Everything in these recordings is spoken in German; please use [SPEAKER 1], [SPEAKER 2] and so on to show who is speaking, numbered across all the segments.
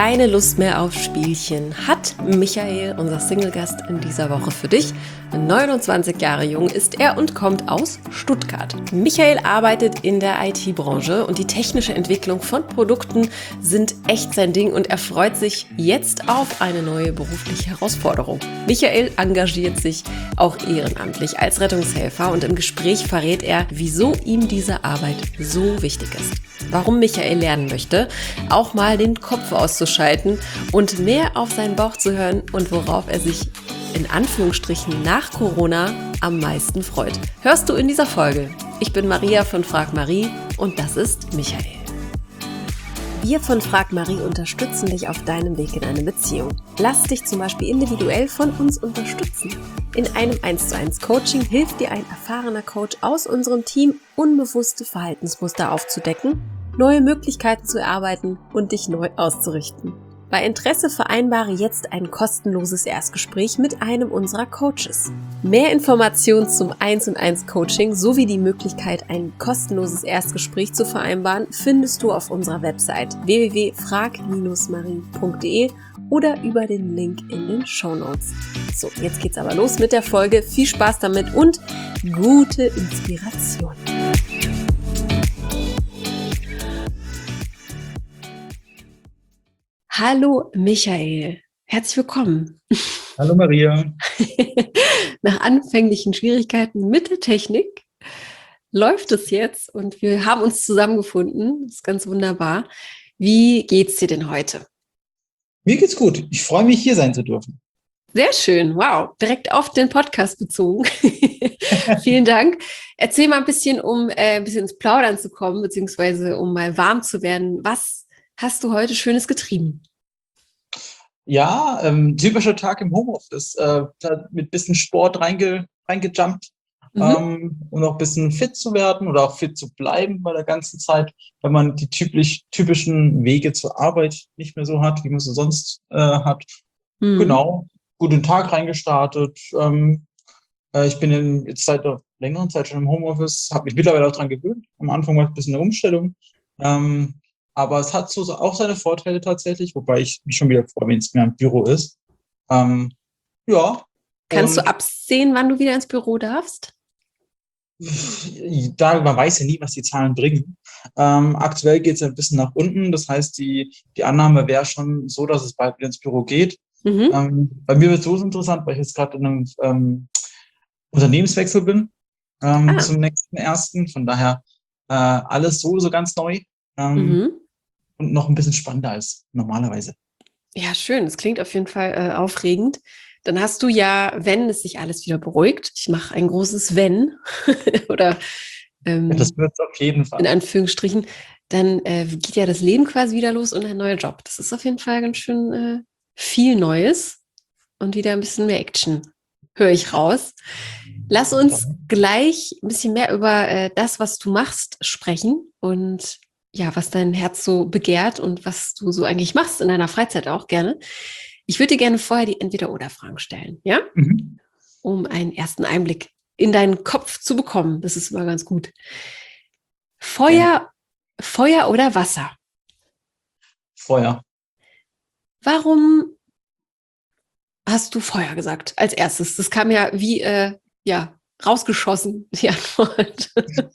[SPEAKER 1] Keine Lust mehr auf Spielchen hat Michael, unser Single-Gast in dieser Woche für dich. 29 Jahre jung ist er und kommt aus Stuttgart. Michael arbeitet in der IT-Branche und die technische Entwicklung von Produkten sind echt sein Ding und er freut sich jetzt auf eine neue berufliche Herausforderung. Michael engagiert sich auch ehrenamtlich als Rettungshelfer und im Gespräch verrät er, wieso ihm diese Arbeit so wichtig ist. Warum Michael lernen möchte, auch mal den Kopf auszuschalten und mehr auf seinen Bauch zu hören und worauf er sich in Anführungsstrichen nach Corona am meisten freut. Hörst du in dieser Folge. Ich bin Maria von Frag Marie und das ist Michael. Wir von Frag Marie unterstützen dich auf deinem Weg in eine Beziehung. Lass dich zum Beispiel individuell von uns unterstützen. In einem 1:1 Coaching hilft dir ein erfahrener Coach aus unserem Team, unbewusste Verhaltensmuster aufzudecken, neue Möglichkeiten zu erarbeiten und dich neu auszurichten. Bei Interesse vereinbare jetzt ein kostenloses Erstgespräch mit einem unserer Coaches. Mehr Informationen zum 1:1 Coaching sowie die Möglichkeit, ein kostenloses Erstgespräch zu vereinbaren, findest du auf unserer Website www.frag-marie.de oder über den Link in den Shownotes. So, jetzt geht's aber los mit der Folge. Viel Spaß damit und gute Inspiration. Hallo Michael, herzlich willkommen.
[SPEAKER 2] Hallo Maria.
[SPEAKER 1] Nach anfänglichen Schwierigkeiten mit der Technik läuft es jetzt und wir haben uns zusammengefunden. Das ist ganz wunderbar. Wie geht's dir denn heute?
[SPEAKER 2] Mir geht's gut. Ich freue mich, hier sein zu dürfen.
[SPEAKER 1] Sehr schön, wow. Direkt auf den Podcast bezogen. Vielen Dank. Erzähl mal ein bisschen, um ein bisschen ins Plaudern zu kommen, beziehungsweise um mal warm zu werden. Was hast du heute Schönes getrieben?
[SPEAKER 2] Ja, typischer Tag im Homeoffice. Mit bisschen Sport reingejumpt, um auch ein bisschen fit zu werden oder auch fit zu bleiben bei der ganzen Zeit, wenn man die typischen Wege zur Arbeit nicht mehr so hat, wie man sie sonst hat. Genau, guten Tag reingestartet. Ich bin jetzt seit einer längeren Zeit schon im Homeoffice, habe mich mittlerweile auch dran gewöhnt. Am Anfang war es ein bisschen eine Umstellung. Aber es hat so auch seine Vorteile tatsächlich, wobei ich mich schon wieder freue, wenn es mehr im Büro ist. Ja.
[SPEAKER 1] Kannst du absehen, wann du wieder ins Büro darfst?
[SPEAKER 2] Man weiß ja nie, was die Zahlen bringen. Aktuell geht es ein bisschen nach unten. Das heißt, die Annahme wäre schon so, dass es bald wieder ins Büro geht. Bei mir wird es so interessant, weil ich jetzt gerade in einem Unternehmenswechsel bin zum nächsten ersten. Von daher alles so ganz neu. Und noch ein bisschen spannender als normalerweise.
[SPEAKER 1] Ja, schön. Das klingt auf jeden Fall aufregend. Dann hast du ja, wenn es sich alles wieder beruhigt, ich mache ein großes Wenn, oder
[SPEAKER 2] das wird es auf jeden Fall.
[SPEAKER 1] In Anführungsstrichen, dann geht ja das Leben quasi wieder los und ein neuer Job. Das ist auf jeden Fall ganz schön viel Neues und wieder ein bisschen mehr Action, höre ich raus. Lass uns gleich ein bisschen mehr über das, was du machst, sprechen und ja, was dein Herz so begehrt und was du so eigentlich machst in deiner Freizeit auch gerne. Ich würde dir gerne vorher die Entweder-oder-Fragen stellen, ja? Um einen ersten Einblick in deinen Kopf zu bekommen. Das ist immer ganz gut. Feuer oder Wasser?
[SPEAKER 2] Feuer.
[SPEAKER 1] Warum hast du Feuer gesagt als erstes? Das kam ja wie, rausgeschossen, die Antwort.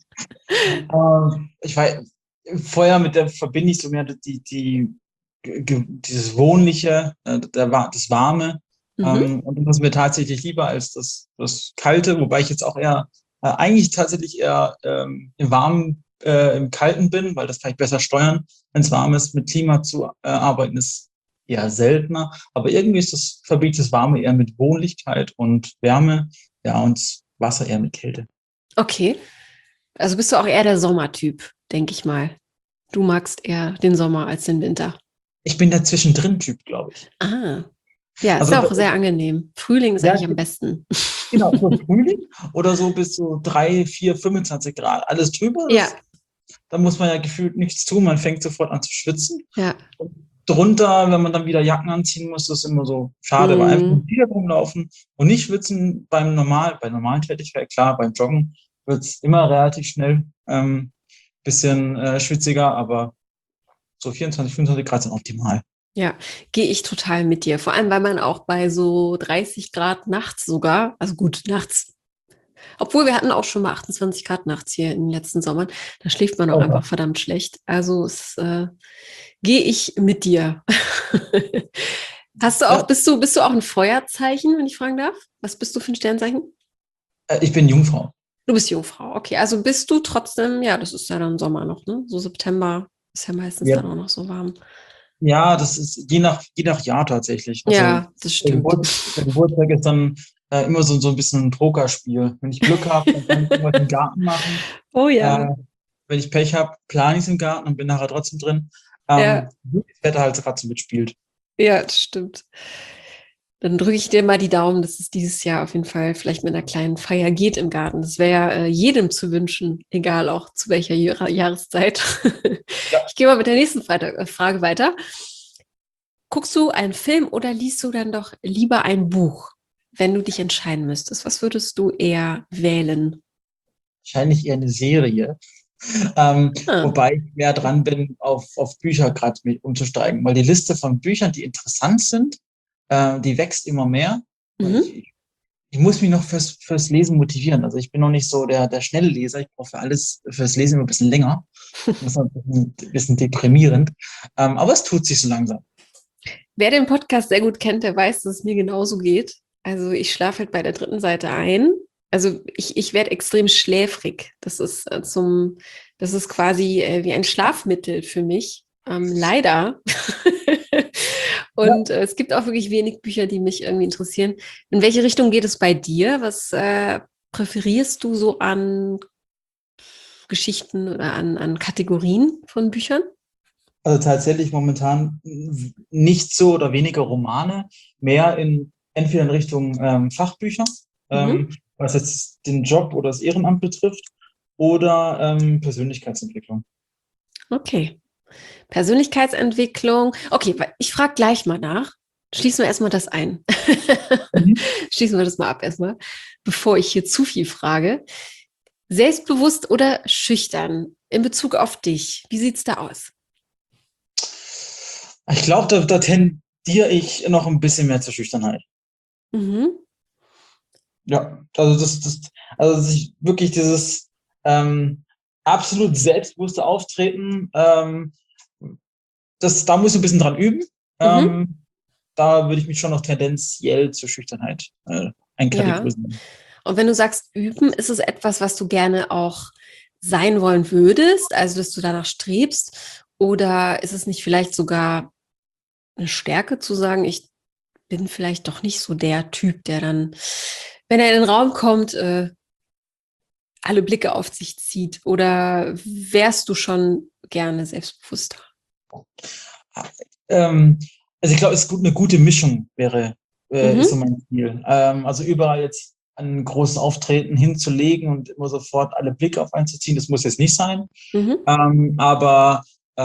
[SPEAKER 2] Ich weiß, Feuer mit der verbinde ich so mehr dieses Wohnliche, das Warme. Und das ist mir tatsächlich lieber als das Kalte, wobei ich jetzt auch eigentlich tatsächlich eher im Kalten bin, weil das kann ich besser steuern. Wenn es warm ist, mit Klima zu arbeiten, ist eher seltener. Aber irgendwie verbinde ich das Warme eher mit Wohnlichkeit und Wärme, ja, und Wasser eher mit Kälte.
[SPEAKER 1] Okay. Also bist du auch eher der Sommertyp, denke ich mal. Du magst eher den Sommer als den Winter.
[SPEAKER 2] Ich bin der Zwischendrin-Typ, glaube ich.
[SPEAKER 1] Ja, ist ja auch sehr angenehm. Frühling ist eigentlich am besten.
[SPEAKER 2] Genau, so Frühling oder so bis so 3, 4, 25 Grad. Alles drüber.
[SPEAKER 1] Ja.
[SPEAKER 2] Da muss man ja gefühlt nichts tun. Man fängt sofort an zu schwitzen.
[SPEAKER 1] Ja.
[SPEAKER 2] Und drunter, wenn man dann wieder Jacken anziehen muss, ist immer so schade, weil einfach wieder rumlaufen und nicht schwitzen bei normalen Tätigkeit. Klar, beim Joggen wird es immer relativ schnell bisschen schwitziger, aber so 24, 25 Grad sind optimal.
[SPEAKER 1] Ja, gehe ich total mit dir. Vor allem, weil man auch bei so 30 Grad nachts sogar, also gut, nachts, obwohl wir hatten auch schon mal 28 Grad nachts hier in den letzten Sommern, da schläft man auch
[SPEAKER 2] Oh.
[SPEAKER 1] einfach verdammt schlecht. Also gehe ich mit dir.
[SPEAKER 2] Ja,
[SPEAKER 1] Bist du auch ein Feuerzeichen, wenn ich fragen darf? Was bist du für ein Sternzeichen?
[SPEAKER 2] ich bin Jungfrau.
[SPEAKER 1] Du bist Jungfrau, okay. Also bist du trotzdem, ja, das ist ja dann Sommer noch, ne? So September ist ja meistens
[SPEAKER 2] Ja,
[SPEAKER 1] dann auch noch so warm.
[SPEAKER 2] ja, das ist je nach Jahr tatsächlich. Also
[SPEAKER 1] Ja, das stimmt.
[SPEAKER 2] Der Geburtstag ist dann immer so ein bisschen ein Pokerspiel. Wenn ich Glück habe, dann kann ich irgendwas im Garten machen.
[SPEAKER 1] Oh
[SPEAKER 2] Äh,
[SPEAKER 1] ja,
[SPEAKER 2] wenn ich Pech habe, plane ich es im Garten und bin nachher trotzdem drin.
[SPEAKER 1] ja,
[SPEAKER 2] Wie das Wetter halt gerade so mitspielt.
[SPEAKER 1] ja, das stimmt. Dann drücke ich dir mal die Daumen, dass es dieses Jahr auf jeden Fall vielleicht mit einer kleinen Feier geht im Garten. Das wäre ja jedem zu wünschen, egal auch zu welcher Jahreszeit.
[SPEAKER 2] Ja.
[SPEAKER 1] Ich gehe mal mit der nächsten Frage weiter. Guckst du einen Film oder liest du dann doch lieber ein Buch, wenn du dich entscheiden müsstest? Was würdest du eher wählen?
[SPEAKER 2] Wahrscheinlich eher eine Serie.
[SPEAKER 1] Ah,
[SPEAKER 2] Wobei ich mehr dran bin, auf Bücher gerade umzusteigen, weil die Liste von Büchern, die interessant sind, die wächst immer mehr. Und
[SPEAKER 1] mhm.
[SPEAKER 2] ich muss mich noch fürs Lesen motivieren. Also ich bin noch nicht so der schnelle Leser. Ich brauche für alles, fürs Lesen immer ein bisschen länger. Das ist ein bisschen deprimierend. Aber es tut sich so langsam.
[SPEAKER 1] Wer den Podcast sehr gut kennt, der weiß, dass es mir genauso geht. Also ich schlafe halt bei der dritten Seite ein. Also ich werde extrem schläfrig. Das ist quasi wie ein Schlafmittel für mich. Leider.
[SPEAKER 2] Ja.
[SPEAKER 1] Und es gibt auch wirklich wenig Bücher, die mich irgendwie interessieren. In welche Richtung geht es bei dir? Was präferierst du so an Geschichten oder an Kategorien von Büchern?
[SPEAKER 2] Also tatsächlich momentan nicht so oder weniger Romane, mehr entweder in Richtung Fachbücher,
[SPEAKER 1] Mhm.
[SPEAKER 2] was jetzt den Job oder das Ehrenamt betrifft, oder Persönlichkeitsentwicklung.
[SPEAKER 1] Okay. Persönlichkeitsentwicklung. Okay, ich frage gleich mal nach. Schließen wir erstmal das ein.
[SPEAKER 2] Mhm.
[SPEAKER 1] Schließen wir das mal ab erstmal, bevor ich hier zu viel frage. Selbstbewusst oder schüchtern in Bezug auf dich? Wie sieht's da aus?
[SPEAKER 2] Ich glaube, da tendiere ich noch ein bisschen mehr zur Schüchternheit.
[SPEAKER 1] Mhm.
[SPEAKER 2] Ja, also also sich wirklich dieses absolut selbstbewusste Auftreten, da muss ich ein bisschen dran üben.
[SPEAKER 1] Mhm.
[SPEAKER 2] Ähm, Da würde ich mich schon noch tendenziell zur Schüchternheit
[SPEAKER 1] Ja.
[SPEAKER 2] einkategorisieren.
[SPEAKER 1] Und wenn du sagst üben, ist es etwas, was du gerne auch sein wollen würdest, also dass du danach strebst? Oder ist es nicht vielleicht sogar eine Stärke zu sagen, ich bin vielleicht doch nicht so der Typ, der dann, wenn er in den Raum kommt, alle Blicke auf sich zieht? Oder wärst du schon gerne selbstbewusster?
[SPEAKER 2] Ähm, also ich glaube, eine gute Mischung ist so
[SPEAKER 1] Mhm.
[SPEAKER 2] mein Ziel. Also überall jetzt ein großes Auftreten hinzulegen und immer sofort alle Blicke auf einen zu ziehen, das muss jetzt nicht sein.
[SPEAKER 1] Mhm.
[SPEAKER 2] Aber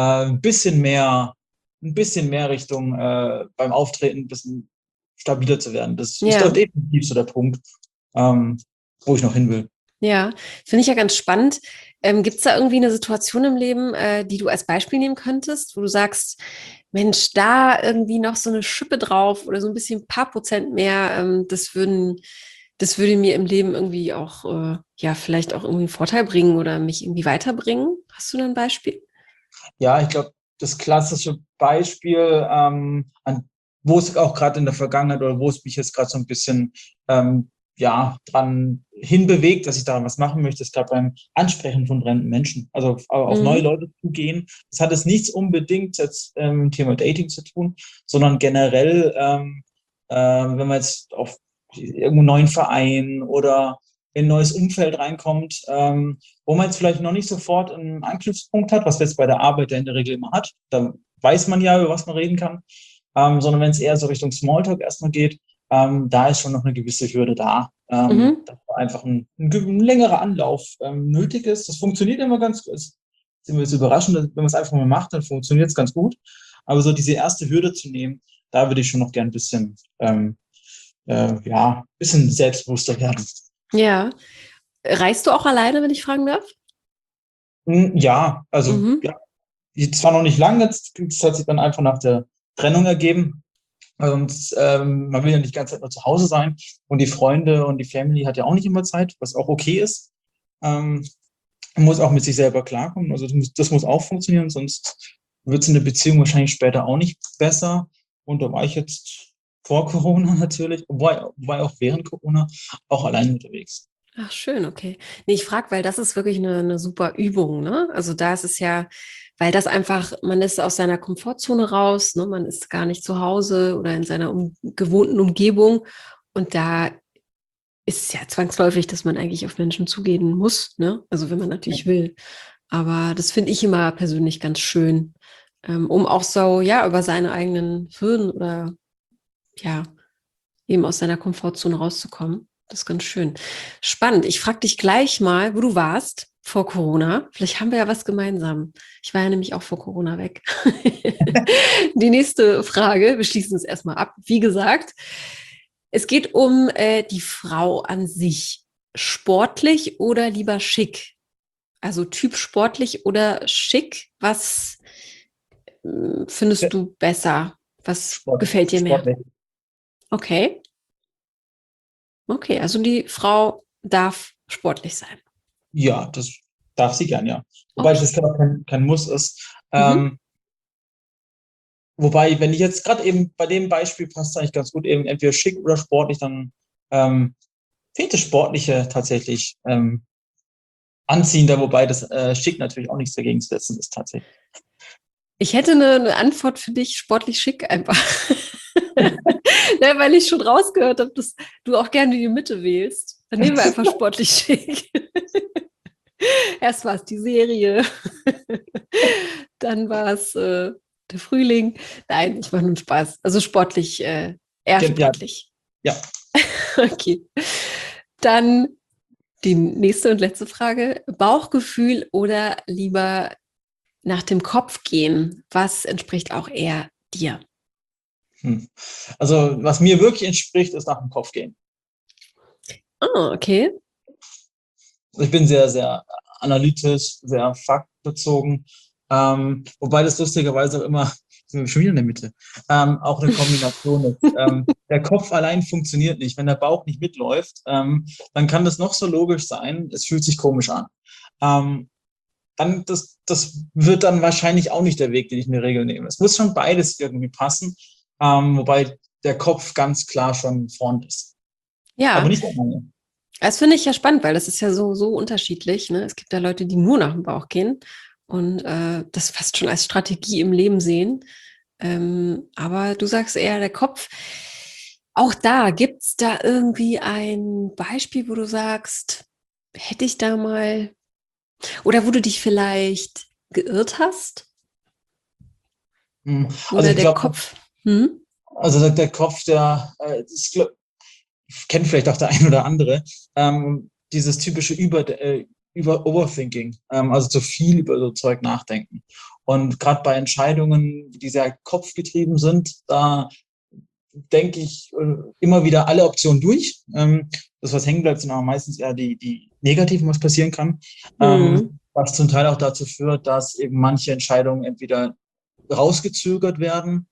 [SPEAKER 2] ein bisschen mehr Richtung beim Auftreten ein bisschen stabiler zu werden. Das ist doch
[SPEAKER 1] Ja,
[SPEAKER 2] definitiv so der Punkt, ähm, wo ich noch hin will.
[SPEAKER 1] ja. Finde ich ja ganz spannend. Gibt es da irgendwie eine Situation im Leben, die du als Beispiel nehmen könntest, wo du sagst, Mensch, da irgendwie noch so eine Schippe drauf oder so ein bisschen ein paar Prozent mehr, das würde mir im Leben irgendwie auch, ja, vielleicht auch irgendwie einen Vorteil bringen oder mich irgendwie weiterbringen? Hast du da ein Beispiel?
[SPEAKER 2] Ja, ich glaube, das klassische Beispiel, wo es auch gerade in der Vergangenheit oder wo es mich jetzt gerade so ein bisschen ja, dran hinbewegt, dass ich daran was machen möchte, ist gerade beim Ansprechen von fremden Menschen. Also auf neue
[SPEAKER 1] Mhm.
[SPEAKER 2] Leute zu gehen. Das hat jetzt nichts unbedingt jetzt Thema Dating zu tun, sondern generell, wenn man jetzt auf irgendeinen neuen Verein oder in ein neues Umfeld reinkommt, wo man jetzt vielleicht noch nicht sofort einen Anknüpfungspunkt hat, was man jetzt bei der Arbeit ja in der Regel immer hat. Da weiß man ja, über was man reden kann. Sondern wenn es eher so Richtung Smalltalk erstmal geht, da ist schon noch eine gewisse Hürde da.
[SPEAKER 1] Mhm.
[SPEAKER 2] Dass einfach ein längerer Anlauf nötig ist. Das funktioniert immer ganz gut. Ist immer so überraschend, wenn man es einfach mal macht, dann funktioniert es ganz gut. Aber so diese erste Hürde zu nehmen, da würde ich schon noch gern ein bisschen, ja, ein bisschen selbstbewusster werden.
[SPEAKER 1] Ja. Reist du auch alleine, wenn ich fragen darf?
[SPEAKER 2] Ja, also
[SPEAKER 1] Mhm.
[SPEAKER 2] ja, zwar noch nicht lang, jetzt hat sich dann einfach Trennung ergeben. Und man will ja nicht die ganze Zeit nur zu Hause sein. Und die Freunde und die Family hat ja auch nicht immer Zeit, was auch okay ist. Ähm, Man muss auch mit sich selber klarkommen. Also das muss auch funktionieren, sonst wird es in der Beziehung wahrscheinlich später auch nicht besser. Und da war ich jetzt vor Corona natürlich, wobei auch während Corona auch allein unterwegs.
[SPEAKER 1] Ach, schön, okay. Nee, ich frage, weil das ist wirklich eine super Übung, ne? Also da ist es ja, weil das einfach, man ist aus seiner Komfortzone raus, ne? Man ist gar nicht zu Hause oder in seiner gewohnten Umgebung. Und da ist es ja zwangsläufig, dass man eigentlich auf Menschen zugehen muss, ne? Also wenn man
[SPEAKER 2] Ja.
[SPEAKER 1] natürlich will. Aber das finde ich immer persönlich ganz schön, um auch so, ja, über seine eigenen Hürden oder ja, eben aus seiner Komfortzone rauszukommen. Das ist ganz schön. Spannend. Ich frage dich gleich mal, wo du warst vor Corona. Vielleicht haben wir ja was gemeinsam. Ich war ja nämlich auch vor Corona weg. Die nächste Frage, wir schließen es erstmal ab. Wie gesagt, es geht um die Frau an sich. Sportlich oder lieber schick? Also Typ sportlich oder schick? Was findest du besser? Was gefällt dir mehr?
[SPEAKER 2] Sportlich.
[SPEAKER 1] Okay. Okay, also die Frau darf sportlich sein.
[SPEAKER 2] Ja, das darf sie gern, ja. Wobei
[SPEAKER 1] Okay.
[SPEAKER 2] das kein Muss ist.
[SPEAKER 1] Mhm.
[SPEAKER 2] Wobei, wenn ich jetzt gerade eben bei dem Beispiel passt eigentlich ganz gut, eben entweder schick oder sportlich, dann ähm, fehlt das Sportliche tatsächlich anziehender, wobei das schick natürlich auch nichts dagegen zu setzen ist tatsächlich.
[SPEAKER 1] Ich hätte eine Antwort für dich, sportlich schick einfach. Ne, weil ich schon rausgehört habe, dass du auch gerne die Mitte wählst. Dann nehmen wir einfach sportlich schick. Erst war es die Serie, dann war es der Frühling. Nein, ich mache nur Spaß. Also sportlich, eher
[SPEAKER 2] Ja,
[SPEAKER 1] sportlich.
[SPEAKER 2] ja.
[SPEAKER 1] Okay. Dann die nächste und letzte Frage. Bauchgefühl oder lieber nach dem Kopf gehen? Was entspricht auch eher dir?
[SPEAKER 2] Hm. Also, was mir wirklich entspricht, ist nach dem Kopf gehen.
[SPEAKER 1] Ah, okay.
[SPEAKER 2] Also ich bin sehr, sehr analytisch, sehr faktbezogen. Wobei das lustigerweise auch immer, sind wir schon wieder in der Mitte, auch eine Kombination ist. Der Kopf allein funktioniert nicht. Wenn der Bauch nicht mitläuft, dann kann das noch so logisch sein, es fühlt sich komisch an. Ähm, das wird dann wahrscheinlich auch nicht der Weg, den ich in der Regel nehme. Es muss schon beides irgendwie passen, wobei der Kopf ganz klar schon vorn ist. Aber
[SPEAKER 1] Ja,
[SPEAKER 2] nicht alleine.
[SPEAKER 1] das finde ich ja spannend, weil das ist ja so unterschiedlich. Ne? Es gibt ja Leute, die nur nach dem Bauch gehen und das fast schon als Strategie im Leben sehen. Aber du sagst eher der Kopf. Auch da, gibt es da irgendwie ein Beispiel, wo du sagst, hätte ich da mal, oder wo du dich vielleicht geirrt hast?
[SPEAKER 2] Also
[SPEAKER 1] Oder
[SPEAKER 2] ich
[SPEAKER 1] der
[SPEAKER 2] glaube,
[SPEAKER 1] Kopf? Hm?
[SPEAKER 2] also der Kopf, kennt vielleicht auch der ein oder andere, dieses typische über Overthinking, also zu viel über so Zeug nachdenken. Und gerade bei Entscheidungen, die sehr kopfgetrieben sind, da denke ich immer wieder alle Optionen durch. Das, was hängen bleibt, sind aber meistens eher die negativen, was passieren kann.
[SPEAKER 1] Hm.
[SPEAKER 2] Was zum Teil auch dazu führt, dass eben manche Entscheidungen entweder rausgezögert werden,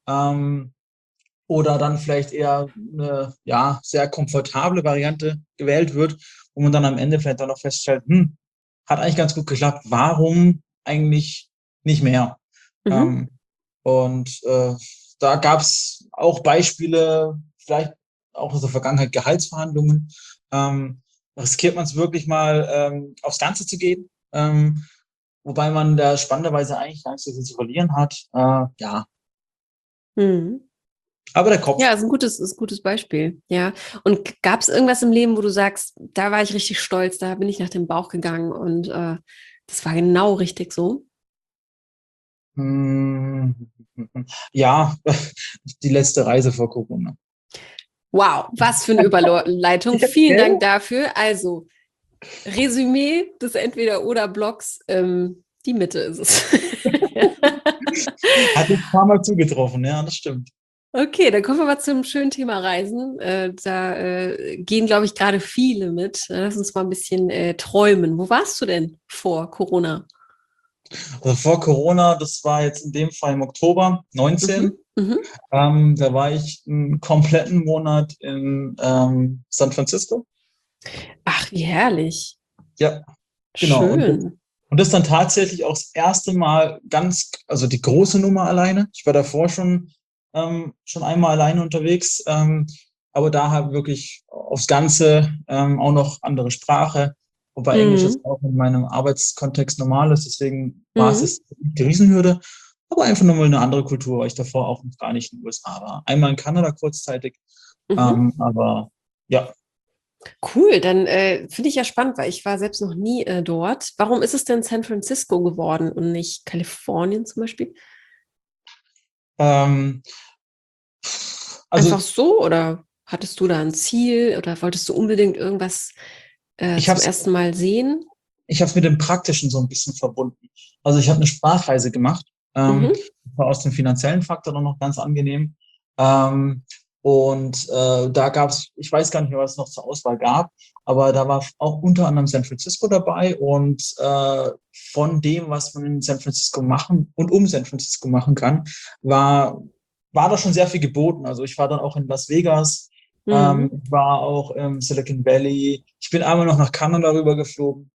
[SPEAKER 2] oder dann vielleicht eher eine ja, sehr komfortable Variante gewählt wird, wo man dann am Ende vielleicht dann noch feststellt, hat eigentlich ganz gut geklappt, warum eigentlich nicht mehr?
[SPEAKER 1] Mhm.
[SPEAKER 2] Ähm, und da gab es auch Beispiele, vielleicht auch aus der Vergangenheit Gehaltsverhandlungen. Riskiert man es wirklich mal aufs Ganze zu gehen, wobei man da spannenderweise eigentlich gar nicht so viel zu verlieren hat. Ja,
[SPEAKER 1] Mhm.
[SPEAKER 2] aber der Kopf.
[SPEAKER 1] Ja, ist ein gutes Beispiel. Ja. Und gab es irgendwas im Leben, wo du sagst, da war ich richtig stolz, da bin ich nach dem Bauch gegangen und das war genau richtig so?
[SPEAKER 2] Hm, ja, die letzte Reise vor Corona.
[SPEAKER 1] Wow, was für eine Überleitung. Vielen Dank dafür. Also, Resümee des Entweder-Oder-Blocks, die Mitte ist es.
[SPEAKER 2] Hat ein paar Mal zugetroffen, ja, das stimmt.
[SPEAKER 1] Okay, dann kommen wir mal zum schönen Thema Reisen. Da gehen, glaube ich, gerade viele mit. Lass uns mal ein bisschen träumen. Wo warst du denn vor Corona?
[SPEAKER 2] Also vor Corona, das war jetzt in dem Fall im Oktober 19.
[SPEAKER 1] Mhm. Mhm.
[SPEAKER 2] Da war ich einen kompletten Monat in San Francisco.
[SPEAKER 1] Ach, wie herrlich.
[SPEAKER 2] Ja, genau.
[SPEAKER 1] Schön.
[SPEAKER 2] Und das dann tatsächlich auch das erste Mal also die große Nummer alleine. Ich war davor schon einmal alleine unterwegs, aber da halt wirklich aufs Ganze auch noch andere Sprache, wobei Englisch
[SPEAKER 1] Mhm.
[SPEAKER 2] jetzt auch in meinem Arbeitskontext normal ist, deswegen war es
[SPEAKER 1] Mhm.
[SPEAKER 2] jetzt nicht die Riesenhürde, aber einfach nur mal eine andere Kultur, weil ich davor auch noch gar nicht in den USA war. Einmal in Kanada kurzzeitig,
[SPEAKER 1] Mhm.
[SPEAKER 2] aber ja.
[SPEAKER 1] Cool, dann finde ich ja spannend, weil ich war selbst noch nie dort. Warum ist es denn San Francisco geworden und nicht Kalifornien zum Beispiel?
[SPEAKER 2] Ähm,
[SPEAKER 1] Einfach
[SPEAKER 2] also
[SPEAKER 1] so oder hattest du da ein Ziel oder wolltest du unbedingt irgendwas
[SPEAKER 2] ich habe
[SPEAKER 1] zum
[SPEAKER 2] es
[SPEAKER 1] ersten Mal sehen?
[SPEAKER 2] ich habe es mit dem Praktischen so ein bisschen verbunden. Also ich habe eine Sprachreise gemacht,
[SPEAKER 1] Mhm.
[SPEAKER 2] war aus dem finanziellen Faktor dann noch ganz angenehm. Ähm, da gab es, ich weiß gar nicht mehr, was es noch zur Auswahl gab, aber da war auch unter anderem San Francisco dabei und von dem, was man in San Francisco machen und um San Francisco machen kann, war da schon sehr viel geboten. Also ich war dann auch in Las Vegas,
[SPEAKER 1] Mhm.
[SPEAKER 2] war auch im Silicon Valley. Ich bin einmal noch nach Kanada rüber geflogen.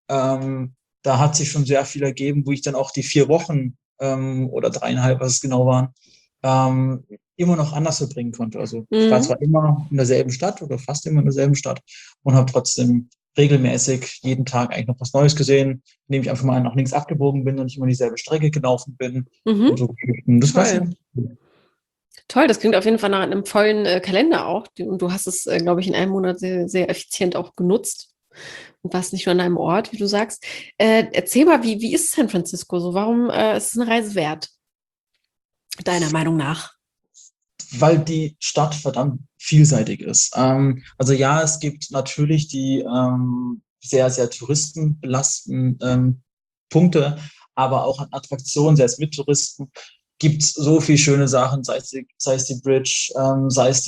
[SPEAKER 2] Da hat sich schon sehr viel ergeben, wo ich dann auch die 4 Wochen oder 3,5, was es genau waren, immer noch anders verbringen konnte. Also ich war
[SPEAKER 1] Mhm.
[SPEAKER 2] zwar immer in derselben Stadt oder fast immer in derselben Stadt und habe trotzdem regelmäßig jeden Tag eigentlich noch was Neues gesehen, indem ich einfach mal nach links abgebogen bin und nicht immer dieselbe Strecke gelaufen bin und
[SPEAKER 1] Mhm.
[SPEAKER 2] so Geschichten. Das war
[SPEAKER 1] Toll.
[SPEAKER 2] schon cool.
[SPEAKER 1] Toll, das klingt auf jeden Fall nach einem vollen Kalender auch. Und du hast es, glaube ich, in einem Monat sehr, sehr effizient auch genutzt und warst nicht nur an einem Ort, wie du sagst. Erzähl mal, wie ist San Francisco so? Warum ist es eine Reise wert, deiner Meinung nach?
[SPEAKER 2] Weil die Stadt verdammt vielseitig ist. Also ja, es gibt natürlich die sehr, sehr touristenbelasteten Punkte, aber auch an Attraktionen, selbst mit Touristen, gibt es so viele schöne Sachen, sei es die Bridge, sei es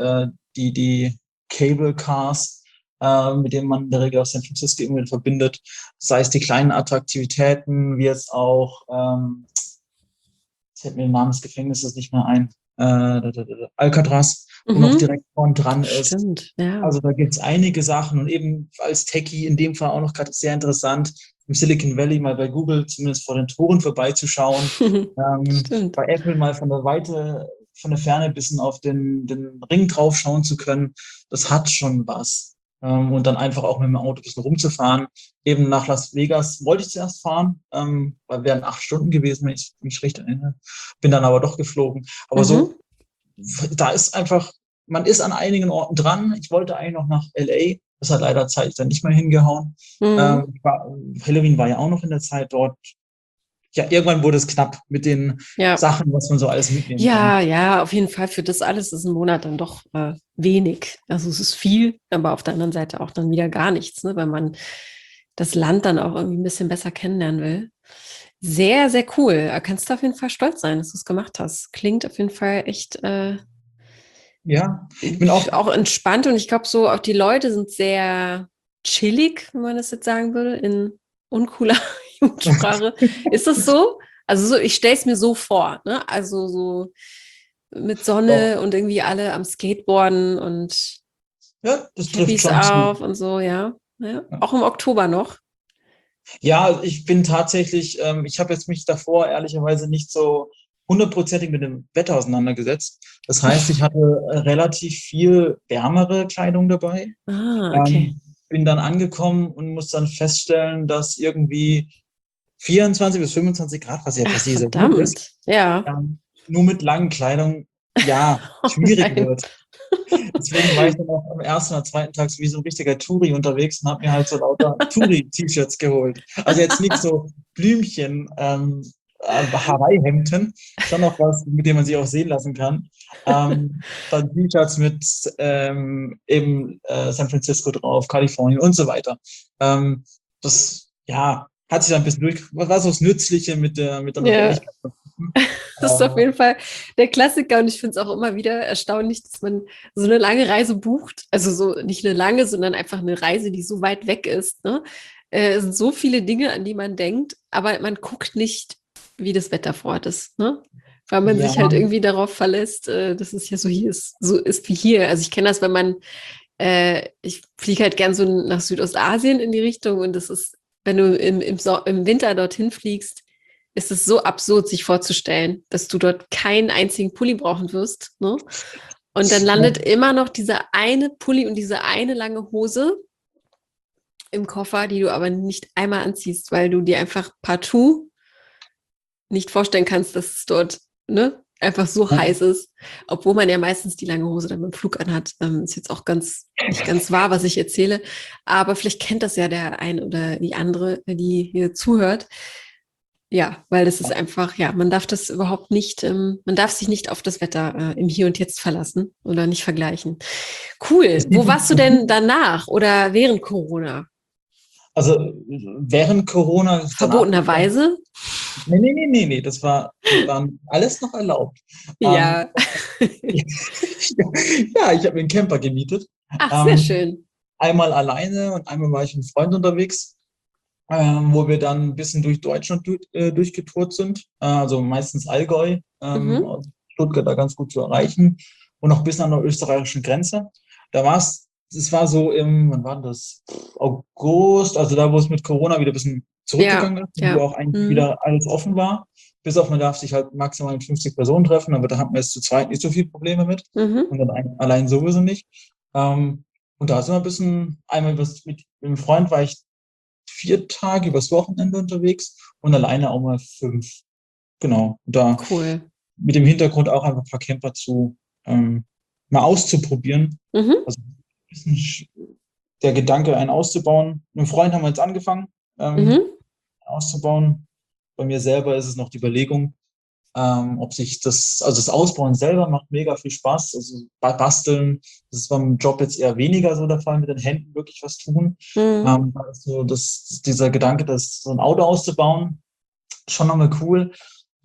[SPEAKER 2] die Cable Cars, mit denen man in der Regel aus San Francisco irgendwie verbindet, sei es die kleinen Attraktivitäten, wie jetzt auch jetzt fällt mir der Name des Gefängnisses nicht mehr ein, Alcatraz, wo noch
[SPEAKER 1] Mhm.
[SPEAKER 2] direkt vorn dran ist.
[SPEAKER 1] Stimmt, ja.
[SPEAKER 2] Also da gibt es einige Sachen und eben als Techie in dem Fall auch noch gerade sehr interessant, im Silicon Valley mal bei Google zumindest vor den Toren vorbeizuschauen,
[SPEAKER 1] Stimmt.
[SPEAKER 2] bei Apple mal von der Ferne ein bisschen auf den Ring drauf schauen zu können, das hat schon was. Und dann einfach auch mit dem Auto ein bisschen rumzufahren. Eben nach Las Vegas wollte ich zuerst fahren, weil wären 8 Stunden gewesen, wenn ich mich richtig erinnere. Bin dann aber doch geflogen. Aber
[SPEAKER 1] Mhm.
[SPEAKER 2] so, da ist einfach, man ist an einigen Orten dran. Ich wollte eigentlich noch nach LA. Das hat leider zeitlich dann nicht mehr hingehauen.
[SPEAKER 1] Mhm.
[SPEAKER 2] Halloween war ja auch noch in der Zeit dort. Ja, irgendwann wurde es knapp mit den
[SPEAKER 1] Ja.
[SPEAKER 2] Sachen, was man so alles mitnehmen kann.
[SPEAKER 1] Ja, ja, auf jeden Fall. Für das alles ist ein Monat dann doch wenig. Also es ist viel, aber auf der anderen Seite auch dann wieder gar nichts, ne, weil man das Land dann auch irgendwie ein bisschen besser kennenlernen will. Sehr, sehr cool. Da kannst du auf jeden Fall stolz sein, dass du es gemacht hast. Klingt auf jeden Fall echt
[SPEAKER 2] Ja, ich bin auch,
[SPEAKER 1] auch entspannt und ich glaube so, auch die Leute sind sehr chillig, wenn man das jetzt sagen würde, in uncooler Jugendsprache. Ist das so? Also so, ich stelle es mir so vor, ne? Also so mit
[SPEAKER 2] doch,
[SPEAKER 1] Sonne und irgendwie alle am Skateboarden und
[SPEAKER 2] ja, das trifft
[SPEAKER 1] Cappies
[SPEAKER 2] schon zu.
[SPEAKER 1] auf und so, ja. Ja.
[SPEAKER 2] Ja.
[SPEAKER 1] Auch im Oktober noch.
[SPEAKER 2] Ja, ich bin tatsächlich, ich habe jetzt mich davor ehrlicherweise nicht so hundertprozentig mit dem Wetter auseinandergesetzt. Das heißt, ich hatte relativ viel wärmere Kleidung dabei.
[SPEAKER 1] Ah, okay.
[SPEAKER 2] Bin dann angekommen und muss dann feststellen, dass irgendwie 24 bis 25 Grad, was ja per
[SPEAKER 1] Ach,
[SPEAKER 2] se sehr gut ist,
[SPEAKER 1] verdammt. Ja.
[SPEAKER 2] nur mit langen Kleidung, ja,
[SPEAKER 1] Oh
[SPEAKER 2] schwierig
[SPEAKER 1] nein.
[SPEAKER 2] wird. Deswegen war ich dann auch am ersten oder zweiten Tag wie so ein richtiger Touri unterwegs und habe mir halt so lauter Touri-T-Shirts geholt. Also jetzt nicht so Blümchen, Hawaii-Hemden, schon noch was, mit dem man sich auch sehen lassen kann. Dann T-Shirts mit eben San Francisco drauf, Kalifornien und so weiter. Das, ja, hat sich dann ein bisschen war so das Nützliche mit der
[SPEAKER 1] Ja.
[SPEAKER 2] Notwendigkeit.
[SPEAKER 1] Das ist auf
[SPEAKER 2] Äh,
[SPEAKER 1] jeden Fall der Klassiker und ich finde es auch immer wieder erstaunlich, dass man so eine lange Reise bucht. Also so nicht eine lange, sondern einfach eine Reise, die so weit weg ist, ne? Es sind so viele Dinge, an die man denkt, aber man guckt nicht, wie das Wetter vor Ort ist, ne? Weil man
[SPEAKER 2] Ja,
[SPEAKER 1] sich halt irgendwie darauf verlässt, dass es ja so hier ist, so ist wie hier. Also ich kenne das, wenn man, ich fliege halt gern so nach Südostasien in die Richtung und das ist, wenn du im Winter dorthin fliegst, ist es so absurd, sich vorzustellen, dass du dort keinen einzigen Pulli brauchen wirst, ne? Und dann landet immer noch dieser eine Pulli und diese eine lange Hose im Koffer, die du aber nicht einmal anziehst, weil du dir einfach partout nicht vorstellen kannst, dass es dort, ne, einfach so heiß ist, obwohl man ja meistens die lange Hose dann beim Flug anhat. Ist jetzt auch nicht ganz wahr, was ich erzähle, aber vielleicht kennt das ja der eine oder die andere, die hier zuhört. Ja, weil das ist einfach, ja, man darf das überhaupt nicht, man darf sich nicht auf das Wetter im Hier und Jetzt verlassen oder nicht vergleichen. Cool. Wo warst du denn danach oder während Corona?
[SPEAKER 2] also während Corona, danach,
[SPEAKER 1] Verbotenerweise?
[SPEAKER 2] nee, das war alles noch erlaubt. Ähm,
[SPEAKER 1] Ja.
[SPEAKER 2] ja, ich habe mir einen Camper gemietet.
[SPEAKER 1] Ach, sehr
[SPEAKER 2] Ähm,
[SPEAKER 1] schön.
[SPEAKER 2] einmal alleine und einmal war ich mit einem Freund unterwegs, wo wir dann ein bisschen durch Deutschland durchgetourt sind. Also meistens Allgäu,
[SPEAKER 1] Mhm.
[SPEAKER 2] aus Stuttgart da ganz gut zu erreichen und noch bis an der österreichischen Grenze. Es war so wann war das? August, also da, wo es mit Corona wieder ein bisschen
[SPEAKER 1] Ja,
[SPEAKER 2] zurückgegangen ist und wo
[SPEAKER 1] ja.
[SPEAKER 2] auch eigentlich
[SPEAKER 1] Mhm.
[SPEAKER 2] wieder alles offen war. Bis auf man darf sich halt maximal mit 50 Personen treffen, aber da hat man jetzt zu zweit nicht so viele Probleme mit
[SPEAKER 1] Mhm.
[SPEAKER 2] und dann allein sowieso nicht. Und da sind wir einmal mit einem Freund war ich 4 Tage übers Wochenende unterwegs und alleine auch mal 5. Genau. Und da
[SPEAKER 1] Cool.
[SPEAKER 2] mit dem Hintergrund auch einfach ein paar Camper mal auszuprobieren.
[SPEAKER 1] Mhm.
[SPEAKER 2] Also ein bisschen der Gedanke, einen auszubauen. Mit einem Freund haben wir jetzt angefangen,
[SPEAKER 1] Mhm.
[SPEAKER 2] auszubauen. Bei mir selber ist es noch die Überlegung, ob sich also das Ausbauen selber macht mega viel Spaß. Also bei Basteln, das ist beim Job jetzt eher weniger so der Fall, mit den Händen wirklich was tun.
[SPEAKER 1] Mhm.
[SPEAKER 2] Also dieser Gedanke, so ein Auto auszubauen, schon nochmal cool.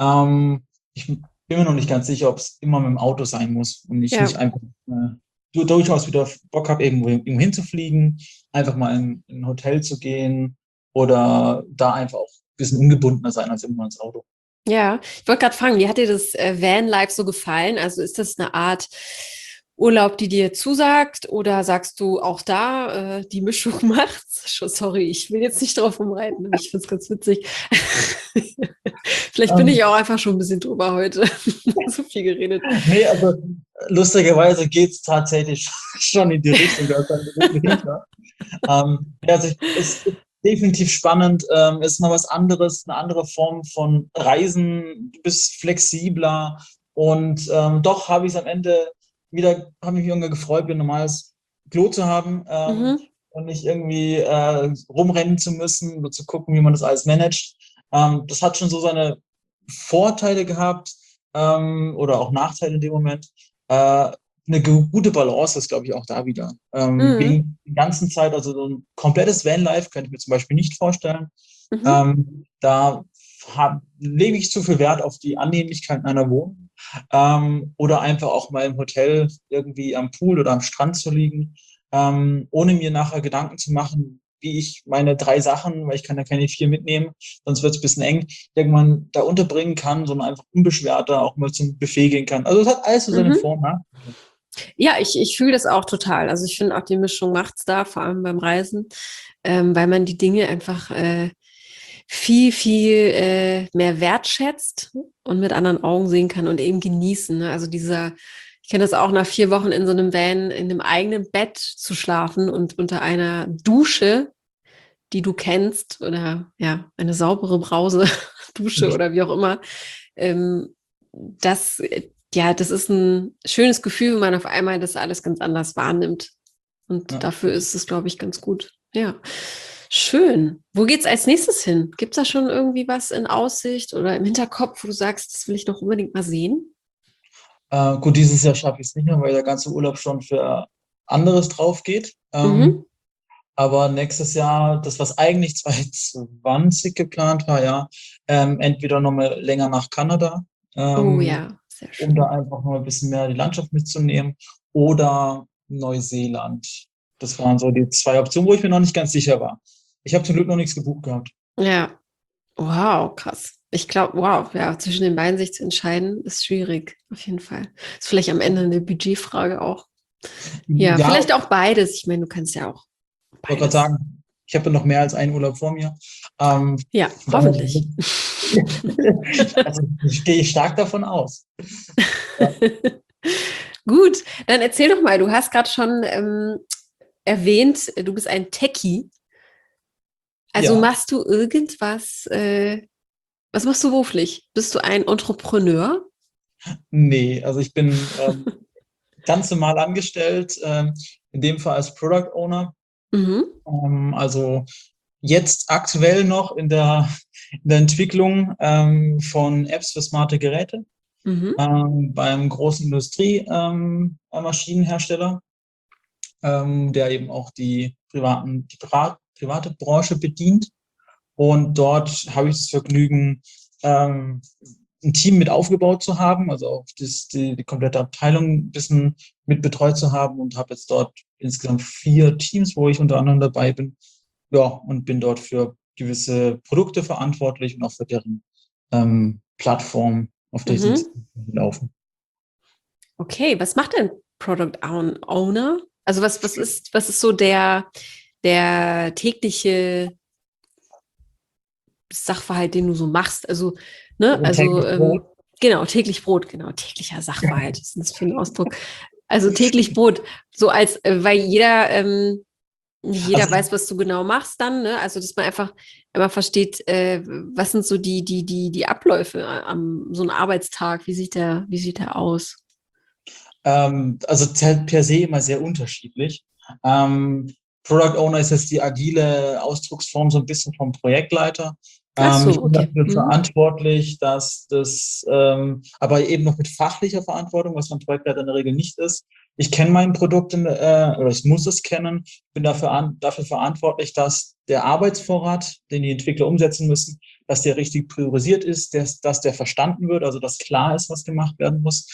[SPEAKER 2] Ich bin mir noch nicht ganz sicher, ob es immer mit dem Auto sein muss und ich nicht
[SPEAKER 1] Ja.
[SPEAKER 2] einfach durchaus wieder Bock habe, irgendwo hinzufliegen, einfach mal in ein Hotel zu gehen oder da einfach auch ein bisschen ungebundener sein als immer ins Auto.
[SPEAKER 1] Ja. Ich wollte gerade fragen, wie hat dir das Vanlife so gefallen? Also ist das eine Art Urlaub, die dir zusagt, oder sagst du auch da, die Mischung macht's? Sorry, ich will jetzt nicht drauf rumreiten, aber ich finde es ganz witzig. Vielleicht bin ich
[SPEAKER 2] Ähm,
[SPEAKER 1] auch einfach schon ein bisschen drüber heute. So viel geredet.
[SPEAKER 2] Nee, also lustigerweise geht es tatsächlich schon in die Richtung, da ist ein Beruf hinter. Ja, also es ist definitiv spannend, ist mal was anderes, eine andere Form von Reisen, du bist flexibler und doch habe ich es am Ende habe ich mich irgendwie gefreut, ein normales Klo zu haben
[SPEAKER 1] Mhm.
[SPEAKER 2] und nicht irgendwie rumrennen zu müssen oder zu gucken, wie man das alles managt. Das hat schon so seine Vorteile gehabt oder auch Nachteile in dem Moment. Eine gute Balance ist, glaube ich, auch da wieder.
[SPEAKER 1] Mhm.
[SPEAKER 2] Wegen der ganzen Zeit, also so ein komplettes Vanlife könnte ich mir zum Beispiel nicht vorstellen.
[SPEAKER 1] Mhm.
[SPEAKER 2] Da lege ich zu viel Wert auf die Annehmlichkeit einer Wohnung oder einfach auch mal im Hotel irgendwie am Pool oder am Strand zu liegen, ohne mir nachher Gedanken zu machen, wie ich meine 3 Sachen, weil ich kann ja keine 4 mitnehmen, sonst wird es ein bisschen eng, irgendwann da unterbringen kann, sondern einfach unbeschwerter auch mal zum Buffet gehen kann. Also es hat alles so seine
[SPEAKER 1] Mhm.
[SPEAKER 2] Vor- und Nachteile.
[SPEAKER 1] Ja, ich fühle das auch total. Also ich finde auch die Mischung macht's da, vor allem beim Reisen, weil man die Dinge einfach viel mehr wertschätzt und mit anderen Augen sehen kann und eben genießen. Ne? Also ich kenne das auch, nach 4 Wochen in so einem Van in einem eigenen Bett zu schlafen und unter einer Dusche, die du kennst, oder ja, eine saubere Brause-Dusche oder wie auch immer. Ähm, das, ja, das ist ein schönes Gefühl, wenn man auf einmal das alles ganz anders wahrnimmt. Und
[SPEAKER 2] Ja.
[SPEAKER 1] dafür ist es, glaube ich, ganz gut. Ja, schön. Wo geht's als nächstes hin? Gibt es da schon irgendwie was in Aussicht oder im Hinterkopf, wo du sagst, das will ich noch unbedingt mal sehen?
[SPEAKER 2] Gut, dieses Jahr schaffe ich es nicht mehr, weil der ganze Urlaub schon für anderes drauf geht.
[SPEAKER 1] Mhm.
[SPEAKER 2] Aber nächstes Jahr, das was eigentlich 2020 geplant war, ja, entweder nochmal länger nach Kanada,
[SPEAKER 1] Oh
[SPEAKER 2] ähm,
[SPEAKER 1] ja, sehr
[SPEAKER 2] um da
[SPEAKER 1] schön.
[SPEAKER 2] einfach noch ein bisschen mehr die Landschaft mitzunehmen, oder Neuseeland. Das waren so die 2 Optionen, wo ich mir noch nicht ganz sicher war. Ich habe zum Glück noch nichts gebucht gehabt.
[SPEAKER 1] Ja, wow, krass. Ich glaube, wow, ja, zwischen den beiden sich zu entscheiden, ist schwierig, auf jeden Fall. Ist vielleicht am Ende eine Budgetfrage auch. Ja,
[SPEAKER 2] Ja,
[SPEAKER 1] vielleicht auch beides. Ich meine, du kannst ja auch
[SPEAKER 2] ich wollte gerade
[SPEAKER 1] beides.
[SPEAKER 2] sagen, ich habe ja noch mehr als einen Urlaub vor mir. Ähm,
[SPEAKER 1] Ja,
[SPEAKER 2] damit,
[SPEAKER 1] hoffentlich.
[SPEAKER 2] also ich gehe stark davon aus. Ja,
[SPEAKER 1] Gut, dann erzähl doch mal, du hast gerade schon erwähnt, du bist ein Techie. Also
[SPEAKER 2] ja,
[SPEAKER 1] machst du irgendwas, was machst du beruflich? Bist du ein Entrepreneur?
[SPEAKER 2] nee, also ich bin ganz normal angestellt, in dem Fall als Product Owner.
[SPEAKER 1] Mhm.
[SPEAKER 2] Also jetzt aktuell noch in der Entwicklung von Apps für smarte Geräte
[SPEAKER 1] Mhm.
[SPEAKER 2] beim großen Industriemaschinenhersteller, der eben auch die private Branche bedient. Und dort habe ich das Vergnügen, ein Team mit aufgebaut zu haben, also auch die komplette Abteilung ein bisschen mit betreut zu haben und habe jetzt dort insgesamt 4 Teams, wo ich unter anderem dabei bin. Ja, und bin dort für gewisse Produkte verantwortlich und auch für deren Plattform, auf der sie
[SPEAKER 1] Mhm.
[SPEAKER 2] laufen.
[SPEAKER 1] Okay, was macht denn Product Owner? Also was ist so der tägliche Sachverhalt, den du so machst? Also, ne,
[SPEAKER 2] Also täglich Brot.
[SPEAKER 1] genau, täglich Brot, genau, täglicher Sachverhalt, was ist denn das für ein Ausdruck? Also täglich Brot, so als, weil nicht jeder
[SPEAKER 2] Also
[SPEAKER 1] weiß, was du genau machst dann, ne? Also, dass man einfach immer versteht, was sind so die Abläufe am so einem Arbeitstag, wie sieht der aus?
[SPEAKER 2] Also per se immer sehr unterschiedlich. Ähm, Product Owner ist jetzt die agile Ausdrucksform so ein bisschen vom Projektleiter.
[SPEAKER 1] Ach
[SPEAKER 2] Ich
[SPEAKER 1] so,
[SPEAKER 2] bin
[SPEAKER 1] okay.
[SPEAKER 2] dafür
[SPEAKER 1] Mhm.
[SPEAKER 2] verantwortlich, dass das, aber eben noch mit fachlicher Verantwortung, was beim Projektleiter in der Regel nicht ist. Ich kenne mein Produkt oder ich muss es kennen, bin dafür verantwortlich, dass der Arbeitsvorrat, den die Entwickler umsetzen müssen, dass der richtig priorisiert ist, dass der verstanden wird, also dass klar ist, was gemacht werden muss.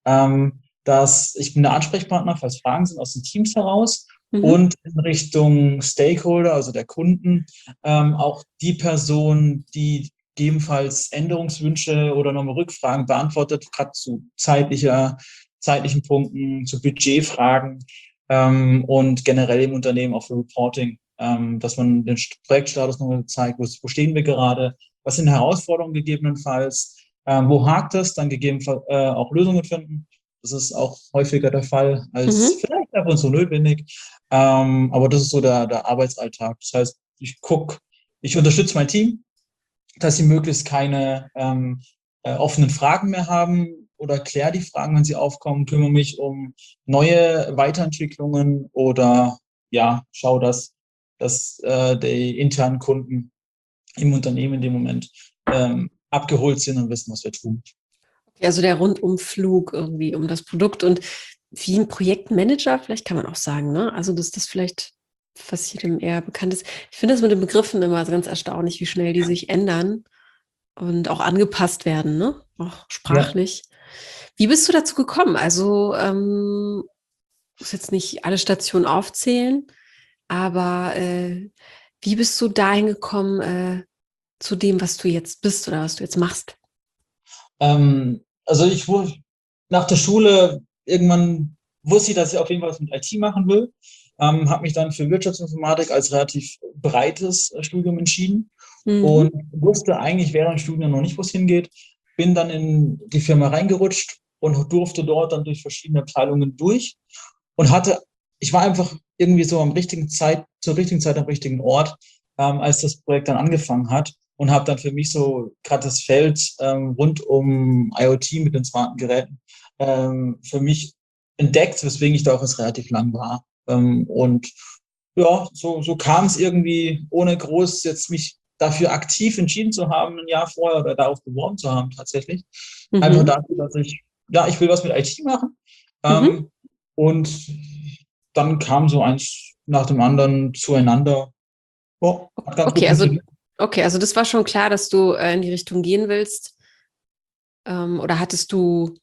[SPEAKER 2] Dass ich bin der Ansprechpartner, falls Fragen sind aus den Teams heraus
[SPEAKER 1] Mhm.
[SPEAKER 2] und in Richtung Stakeholder, also der Kunden, auch die Person, die gegebenenfalls Änderungswünsche oder nochmal Rückfragen beantwortet, gerade zu zeitlichen Punkten, zu Budgetfragen und generell im Unternehmen auch für Reporting, dass man den Projektstatus nochmal zeigt, wo stehen wir gerade, was sind Herausforderungen gegebenenfalls, wo hakt es, dann gegebenenfalls auch Lösungen finden. Das ist auch häufiger der Fall als
[SPEAKER 1] Mhm.
[SPEAKER 2] vielleicht ab und zu notwendig. Aber das ist so der Arbeitsalltag. Das heißt, ich unterstütze mein Team, dass sie möglichst keine offenen Fragen mehr haben oder kläre die Fragen, wenn sie aufkommen, kümmere mich um neue Weiterentwicklungen oder ja, schaue, dass die internen Kunden im Unternehmen in dem Moment abgeholt sind und wissen, was wir tun.
[SPEAKER 1] Also der Rundumflug irgendwie um das Produkt und wie ein Projektmanager, vielleicht kann man auch sagen, ne? Also, dass das vielleicht was jedem eher bekannt ist. Ich finde das mit den Begriffen immer ganz erstaunlich, wie schnell die sich ändern und auch angepasst werden, ne? Auch
[SPEAKER 2] Ja.
[SPEAKER 1] sprachlich. Wie bist du dazu gekommen? Also, muss jetzt nicht alle Stationen aufzählen, aber wie bist du dahin gekommen, zu dem, was du jetzt bist oder was du jetzt machst?
[SPEAKER 2] Also ich wurde nach der Schule irgendwann wusste ich, dass ich auf jeden Fall was mit IT machen will. Habe mich dann für Wirtschaftsinformatik als relativ breites Studium entschieden und
[SPEAKER 1] Mhm.
[SPEAKER 2] wusste eigentlich während dem Studium noch nicht, wo es hingeht. Bin dann in die Firma reingerutscht und durfte dort dann durch verschiedene Abteilungen durch und ich war einfach irgendwie so zur richtigen Zeit am richtigen Ort, als das Projekt dann angefangen hat und habe dann für mich so gerade das Feld rund um IoT mit den smarten Geräten für mich entdeckt, weswegen ich da auch jetzt relativ lang war. Und ja, so kam es irgendwie, ohne groß jetzt mich dafür aktiv entschieden zu haben, ein Jahr vorher oder darauf beworben zu haben, tatsächlich. Einfach
[SPEAKER 1] Mhm.
[SPEAKER 2] dafür, ich will was mit IT machen.
[SPEAKER 1] Mhm.
[SPEAKER 2] Ähm, und dann kam so eins nach dem anderen zueinander. Oh, hat ganz gut
[SPEAKER 1] Okay,
[SPEAKER 2] funktioniert.
[SPEAKER 1] okay, also das war schon klar, dass du in die Richtung gehen willst. Oder hattest du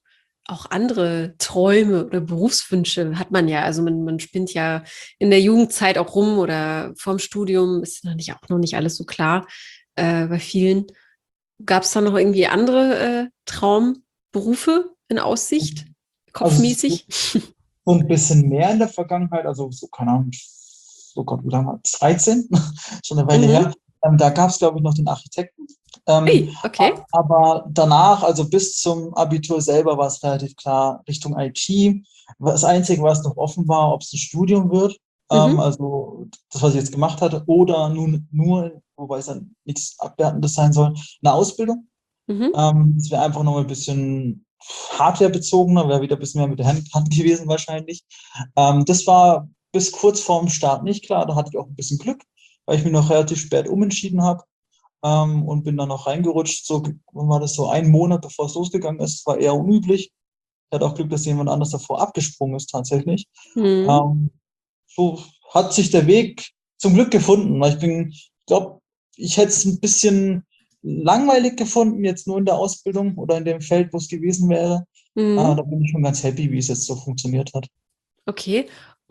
[SPEAKER 1] auch andere Träume oder Berufswünsche hat man ja. Also man spinnt ja in der Jugendzeit auch rum oder vorm Studium ist noch nicht alles so klar bei vielen. Gab es da noch irgendwie andere Traumberufe in Aussicht,
[SPEAKER 2] Also so
[SPEAKER 1] kopfmäßig?
[SPEAKER 2] ein bisschen mehr in der Vergangenheit, also so, keine Ahnung, oh Gott, wie lange war das? 13, schon eine Weile
[SPEAKER 1] Mhm.
[SPEAKER 2] her. Da gab es, glaube ich, noch den Architekten.
[SPEAKER 1] Ui, okay.
[SPEAKER 2] Aber danach, also bis zum Abitur selber, war es relativ klar Richtung IT. Das Einzige, was noch offen war, ob es ein Studium wird,
[SPEAKER 1] Mhm.
[SPEAKER 2] also das, was ich jetzt gemacht hatte, oder nun nur, wobei es dann nichts Abwertendes sein soll, eine Ausbildung.
[SPEAKER 1] Mhm.
[SPEAKER 2] Das wäre einfach noch ein bisschen hardwarebezogener, wäre wieder ein bisschen mehr mit der Hand gewesen wahrscheinlich. Das war bis kurz vorm Start nicht klar. Da hatte ich auch ein bisschen Glück, weil ich mich noch relativ spät umentschieden habe und bin dann noch reingerutscht. So wann war das, so einen Monat bevor es losgegangen ist. Das war eher unüblich. Ich hatte auch Glück, dass jemand anders davor abgesprungen ist tatsächlich.
[SPEAKER 1] Mhm.
[SPEAKER 2] Ähm, so hat sich der Weg zum Glück gefunden. Weil ich glaube, ich hätte es ein bisschen langweilig gefunden, jetzt nur in der Ausbildung oder in dem Feld, wo es gewesen wäre. Da
[SPEAKER 1] Mhm.
[SPEAKER 2] bin ich schon ganz happy, wie es jetzt so funktioniert hat.
[SPEAKER 1] Okay.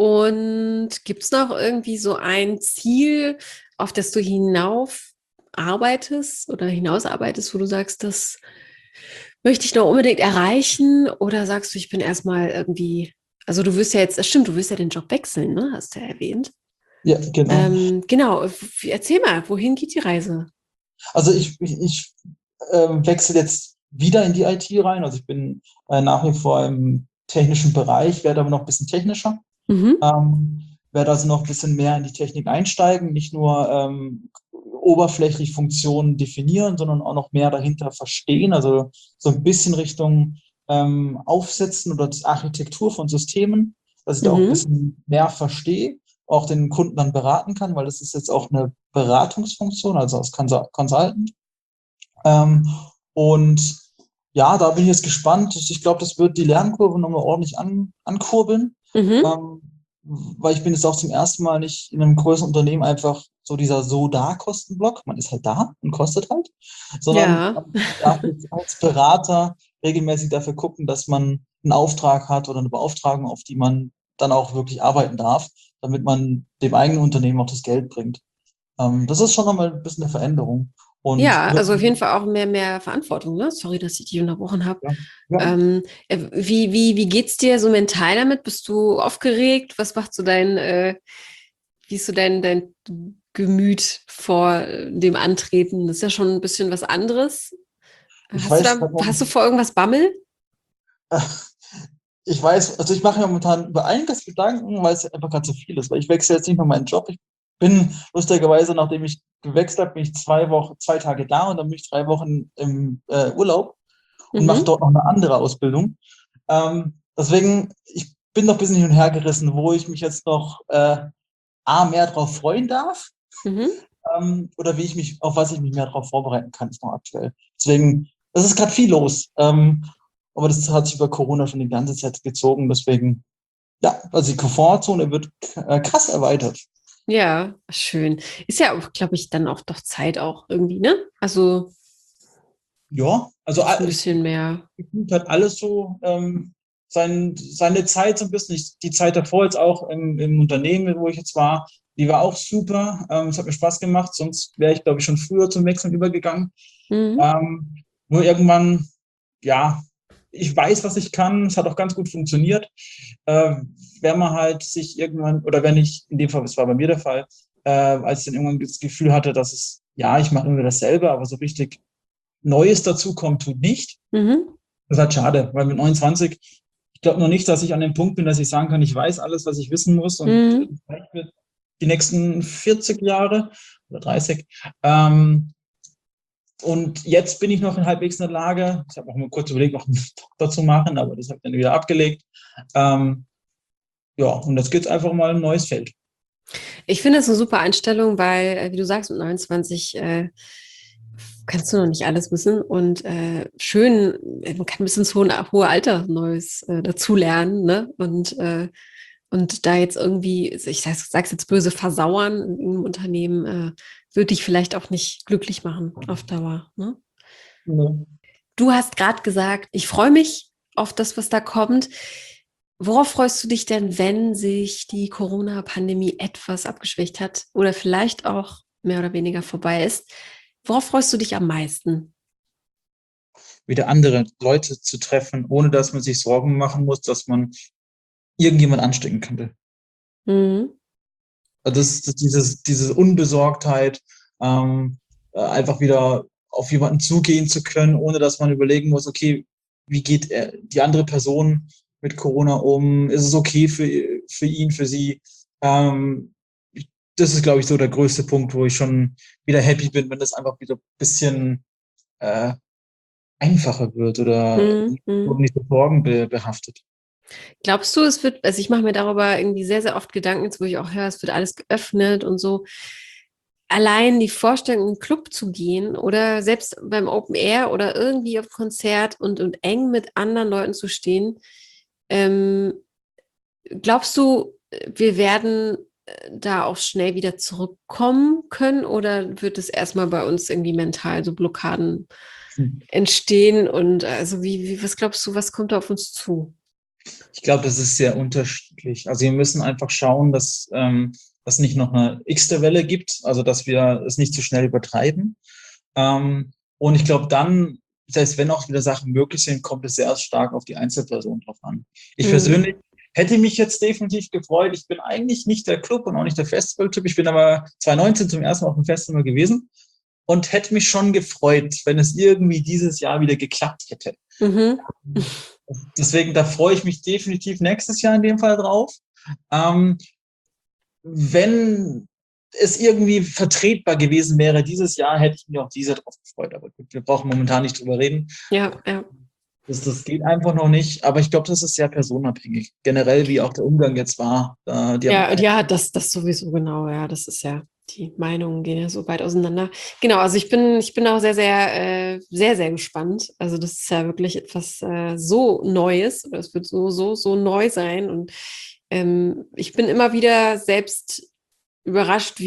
[SPEAKER 1] Und gibt es noch irgendwie so ein Ziel, auf das du hinauf arbeitest oder hinausarbeitest, wo du sagst, das möchte ich noch unbedingt erreichen? Oder sagst du, ich bin erstmal irgendwie, also du wirst ja jetzt, das stimmt, du wirst ja den Job wechseln, ne? Hast du ja erwähnt.
[SPEAKER 2] Ja, genau.
[SPEAKER 1] Genau, erzähl mal, wohin geht die Reise?
[SPEAKER 2] Also ich wechsle jetzt wieder in die IT rein. Also ich bin nach wie vor im technischen Bereich, werde aber noch ein bisschen technischer.
[SPEAKER 1] Mhm.
[SPEAKER 2] Werde also noch ein bisschen mehr in die Technik einsteigen, nicht nur oberflächlich Funktionen definieren, sondern auch noch mehr dahinter verstehen. Also so ein bisschen Richtung Aufsetzen oder die Architektur von Systemen, dass ich da auch ein
[SPEAKER 1] Mhm.
[SPEAKER 2] bisschen mehr verstehe, auch den Kunden dann beraten kann, weil das ist jetzt auch eine Beratungsfunktion, also als Consultant. Ähm, und ja, da bin ich jetzt gespannt. Ich glaube, das wird die Lernkurve nochmal ordentlich ankurbeln.
[SPEAKER 1] Mhm.
[SPEAKER 2] Ähm, weil ich bin jetzt auch zum ersten Mal nicht in einem größeren Unternehmen einfach so dieser So-Da-Kostenblock, man ist halt da und kostet halt, sondern
[SPEAKER 1] Ja.
[SPEAKER 2] man darf jetzt als Berater regelmäßig dafür gucken, dass man einen Auftrag hat oder eine Beauftragung, auf die man dann auch wirklich arbeiten darf, damit man dem eigenen Unternehmen auch das Geld bringt. Das ist schon nochmal ein bisschen eine Veränderung. Und
[SPEAKER 1] Ja,
[SPEAKER 2] wird,
[SPEAKER 1] also auf jeden Fall auch mehr Verantwortung, ne? Sorry, dass ich dich unterbrochen habe.
[SPEAKER 2] ja, ja.
[SPEAKER 1] Wie geht's dir so mental damit? Bist du aufgeregt? Was macht so wie ist so dein Gemüt vor dem Antreten? Das ist ja schon ein bisschen was anderes.
[SPEAKER 2] Ich weiß,
[SPEAKER 1] Hast du vor irgendwas Bammel?
[SPEAKER 2] ich weiß, also ich mache mir momentan über einiges Gedanken, weil es einfach gerade so viel ist. Weil ich wechsle jetzt nicht nur meinen Job. Ich bin lustigerweise, nachdem ich gewechselt habe, bin ich 2 Wochen, 2 Tage da und dann bin ich 3 Wochen im Urlaub und mache
[SPEAKER 1] Mhm.
[SPEAKER 2] dort noch eine andere Ausbildung. Deswegen, ich bin noch ein bisschen hin und her gerissen, wo ich mich jetzt noch mehr drauf freuen darf,
[SPEAKER 1] Mhm.
[SPEAKER 2] oder auf was ich mich mehr darauf vorbereiten kann, ist noch aktuell. Deswegen, es ist gerade viel los. Aber das hat sich über Corona schon die ganze Zeit gezogen. Deswegen, ja, also die Komfortzone wird krass erweitert.
[SPEAKER 1] Ja, schön. Ist ja auch, glaube ich, dann auch doch Zeit auch irgendwie, ne? Also
[SPEAKER 2] Ja, also
[SPEAKER 1] so ein bisschen mehr.
[SPEAKER 2] gefühlt hat alles so seine Zeit so ein bisschen. Die Zeit davor jetzt auch im Unternehmen, wo ich jetzt war, die war auch super. Es hat mir Spaß gemacht, sonst wäre ich, glaube ich, schon früher zum Wechseln übergegangen.
[SPEAKER 1] Mhm.
[SPEAKER 2] Nur irgendwann, ja, ich weiß, was ich kann. Es hat auch ganz gut funktioniert. Wenn man halt sich irgendwann, oder wenn ich, in dem Fall, das war bei mir der Fall, als ich dann irgendwann das Gefühl hatte, dass es, ja, ich mache immer dasselbe, aber so richtig Neues dazukommt, tut nicht.
[SPEAKER 1] Mhm.
[SPEAKER 2] Das ist halt schade, weil mit 29, ich glaube noch nicht, dass ich an dem Punkt bin, dass ich sagen kann, ich weiß alles, was ich wissen muss und
[SPEAKER 1] Mhm.
[SPEAKER 2] vielleicht wird die nächsten 40 Jahre oder 30. Ähm, und jetzt bin ich noch in halbwegs in der Lage, ich habe auch mal kurz überlegt, noch einen Doktor zu machen, aber das habe ich dann wieder abgelegt. Ähm, ja, und jetzt geht es einfach mal in ein neues Feld.
[SPEAKER 1] Ich finde das eine super Einstellung, weil, wie du sagst, mit 29 kannst du noch nicht alles wissen. Und schön, man kann bis ins hohe Alter Neues dazulernen, ne? Und da jetzt irgendwie, sag's jetzt böse, versauern im Unternehmen, würde dich vielleicht auch nicht glücklich machen auf Dauer. Ne?
[SPEAKER 2] Ja.
[SPEAKER 1] Du hast gerade gesagt, ich freue mich auf das, was da kommt. Worauf freust du dich denn, wenn sich die Corona-Pandemie etwas abgeschwächt hat oder vielleicht auch mehr oder weniger vorbei ist? Worauf freust du dich am meisten?
[SPEAKER 2] Wieder andere Leute zu treffen, ohne dass man sich Sorgen machen muss, dass man irgendjemand anstecken könnte.
[SPEAKER 1] Mhm.
[SPEAKER 2] Diese Unbesorgtheit, einfach wieder auf jemanden zugehen zu können, ohne dass man überlegen muss, okay, wie geht die andere Person mit Corona um? Ist es okay für ihn, für sie? Ähm, Das ist, glaube ich, so der größte Punkt, wo ich schon wieder happy bin, wenn das einfach wieder ein bisschen äh, einfacher wird oder
[SPEAKER 1] Mhm. Mhm.
[SPEAKER 2] nicht so sorgenbehaftet.
[SPEAKER 1] Glaubst du, es wird, also ich mache mir darüber irgendwie sehr, sehr oft Gedanken, jetzt wo ich auch höre, es wird alles geöffnet und so. Allein die Vorstellung, in einen Club zu gehen oder selbst beim Open Air oder irgendwie auf Konzert und eng mit anderen Leuten zu stehen, ähm, glaubst du, wir werden da auch schnell wieder zurückkommen können oder wird es erstmal bei uns irgendwie mental so Blockaden entstehen und also was glaubst du, was kommt da auf uns zu?
[SPEAKER 2] Ich glaube, das ist sehr unterschiedlich. Also wir müssen einfach schauen, dass es nicht noch eine x-te Welle gibt, also dass wir es nicht zu schnell übertreiben. Und ich glaube dann, selbst wenn auch wieder Sachen möglich sind, kommt es sehr stark auf die Einzelperson drauf an. Ich
[SPEAKER 1] Mhm.
[SPEAKER 2] persönlich hätte mich jetzt definitiv gefreut. Ich bin eigentlich nicht der Club und auch nicht der Festival-Typ. Ich bin aber 2019 zum ersten Mal auf dem Festival gewesen und hätte mich schon gefreut, wenn es irgendwie dieses Jahr wieder geklappt hätte.
[SPEAKER 1] Mhm.
[SPEAKER 2] Deswegen, da freue ich mich definitiv nächstes Jahr in dem Fall drauf. Ähm, Wenn es irgendwie vertretbar gewesen wäre dieses Jahr, hätte ich mich auch dieses drauf gefreut. Aber gut, wir brauchen momentan nicht drüber reden.
[SPEAKER 1] Ja, ja.
[SPEAKER 2] Das geht einfach noch nicht. Aber ich glaube, das ist sehr personenabhängig. Generell, wie auch der Umgang jetzt war. Die haben
[SPEAKER 1] Ja, ja, das sowieso genau, ja, das ist ja, die Meinungen gehen ja so weit auseinander. Genau, also ich bin auch sehr, sehr gespannt. Also das ist ja wirklich etwas so Neues oder es wird so neu sein. Und ich bin immer wieder selbst überrascht,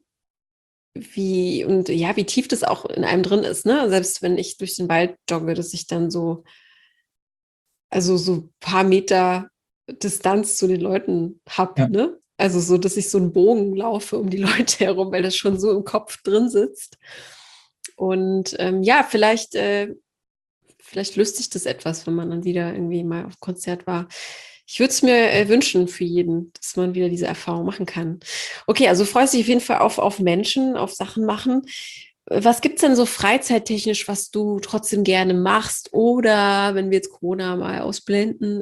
[SPEAKER 1] wie und ja, wie tief das auch in einem drin ist, ne? Selbst wenn ich durch den Wald jogge, dass ich dann so, also so ein paar Meter Distanz zu den Leuten habe,
[SPEAKER 2] ja.
[SPEAKER 1] ne? Also so, dass ich so einen Bogen laufe um die Leute herum, weil das schon so im Kopf drin sitzt. Und ja, vielleicht löst sich das etwas, wenn man dann wieder irgendwie mal auf Konzert war. Ich würde es mir wünschen für jeden, dass man wieder diese Erfahrung machen kann. Okay, also freust dich auf jeden Fall auf Menschen, auf Sachen machen. Was gibt's denn so freizeittechnisch, was du trotzdem gerne machst? Oder wenn wir jetzt Corona mal ausblenden,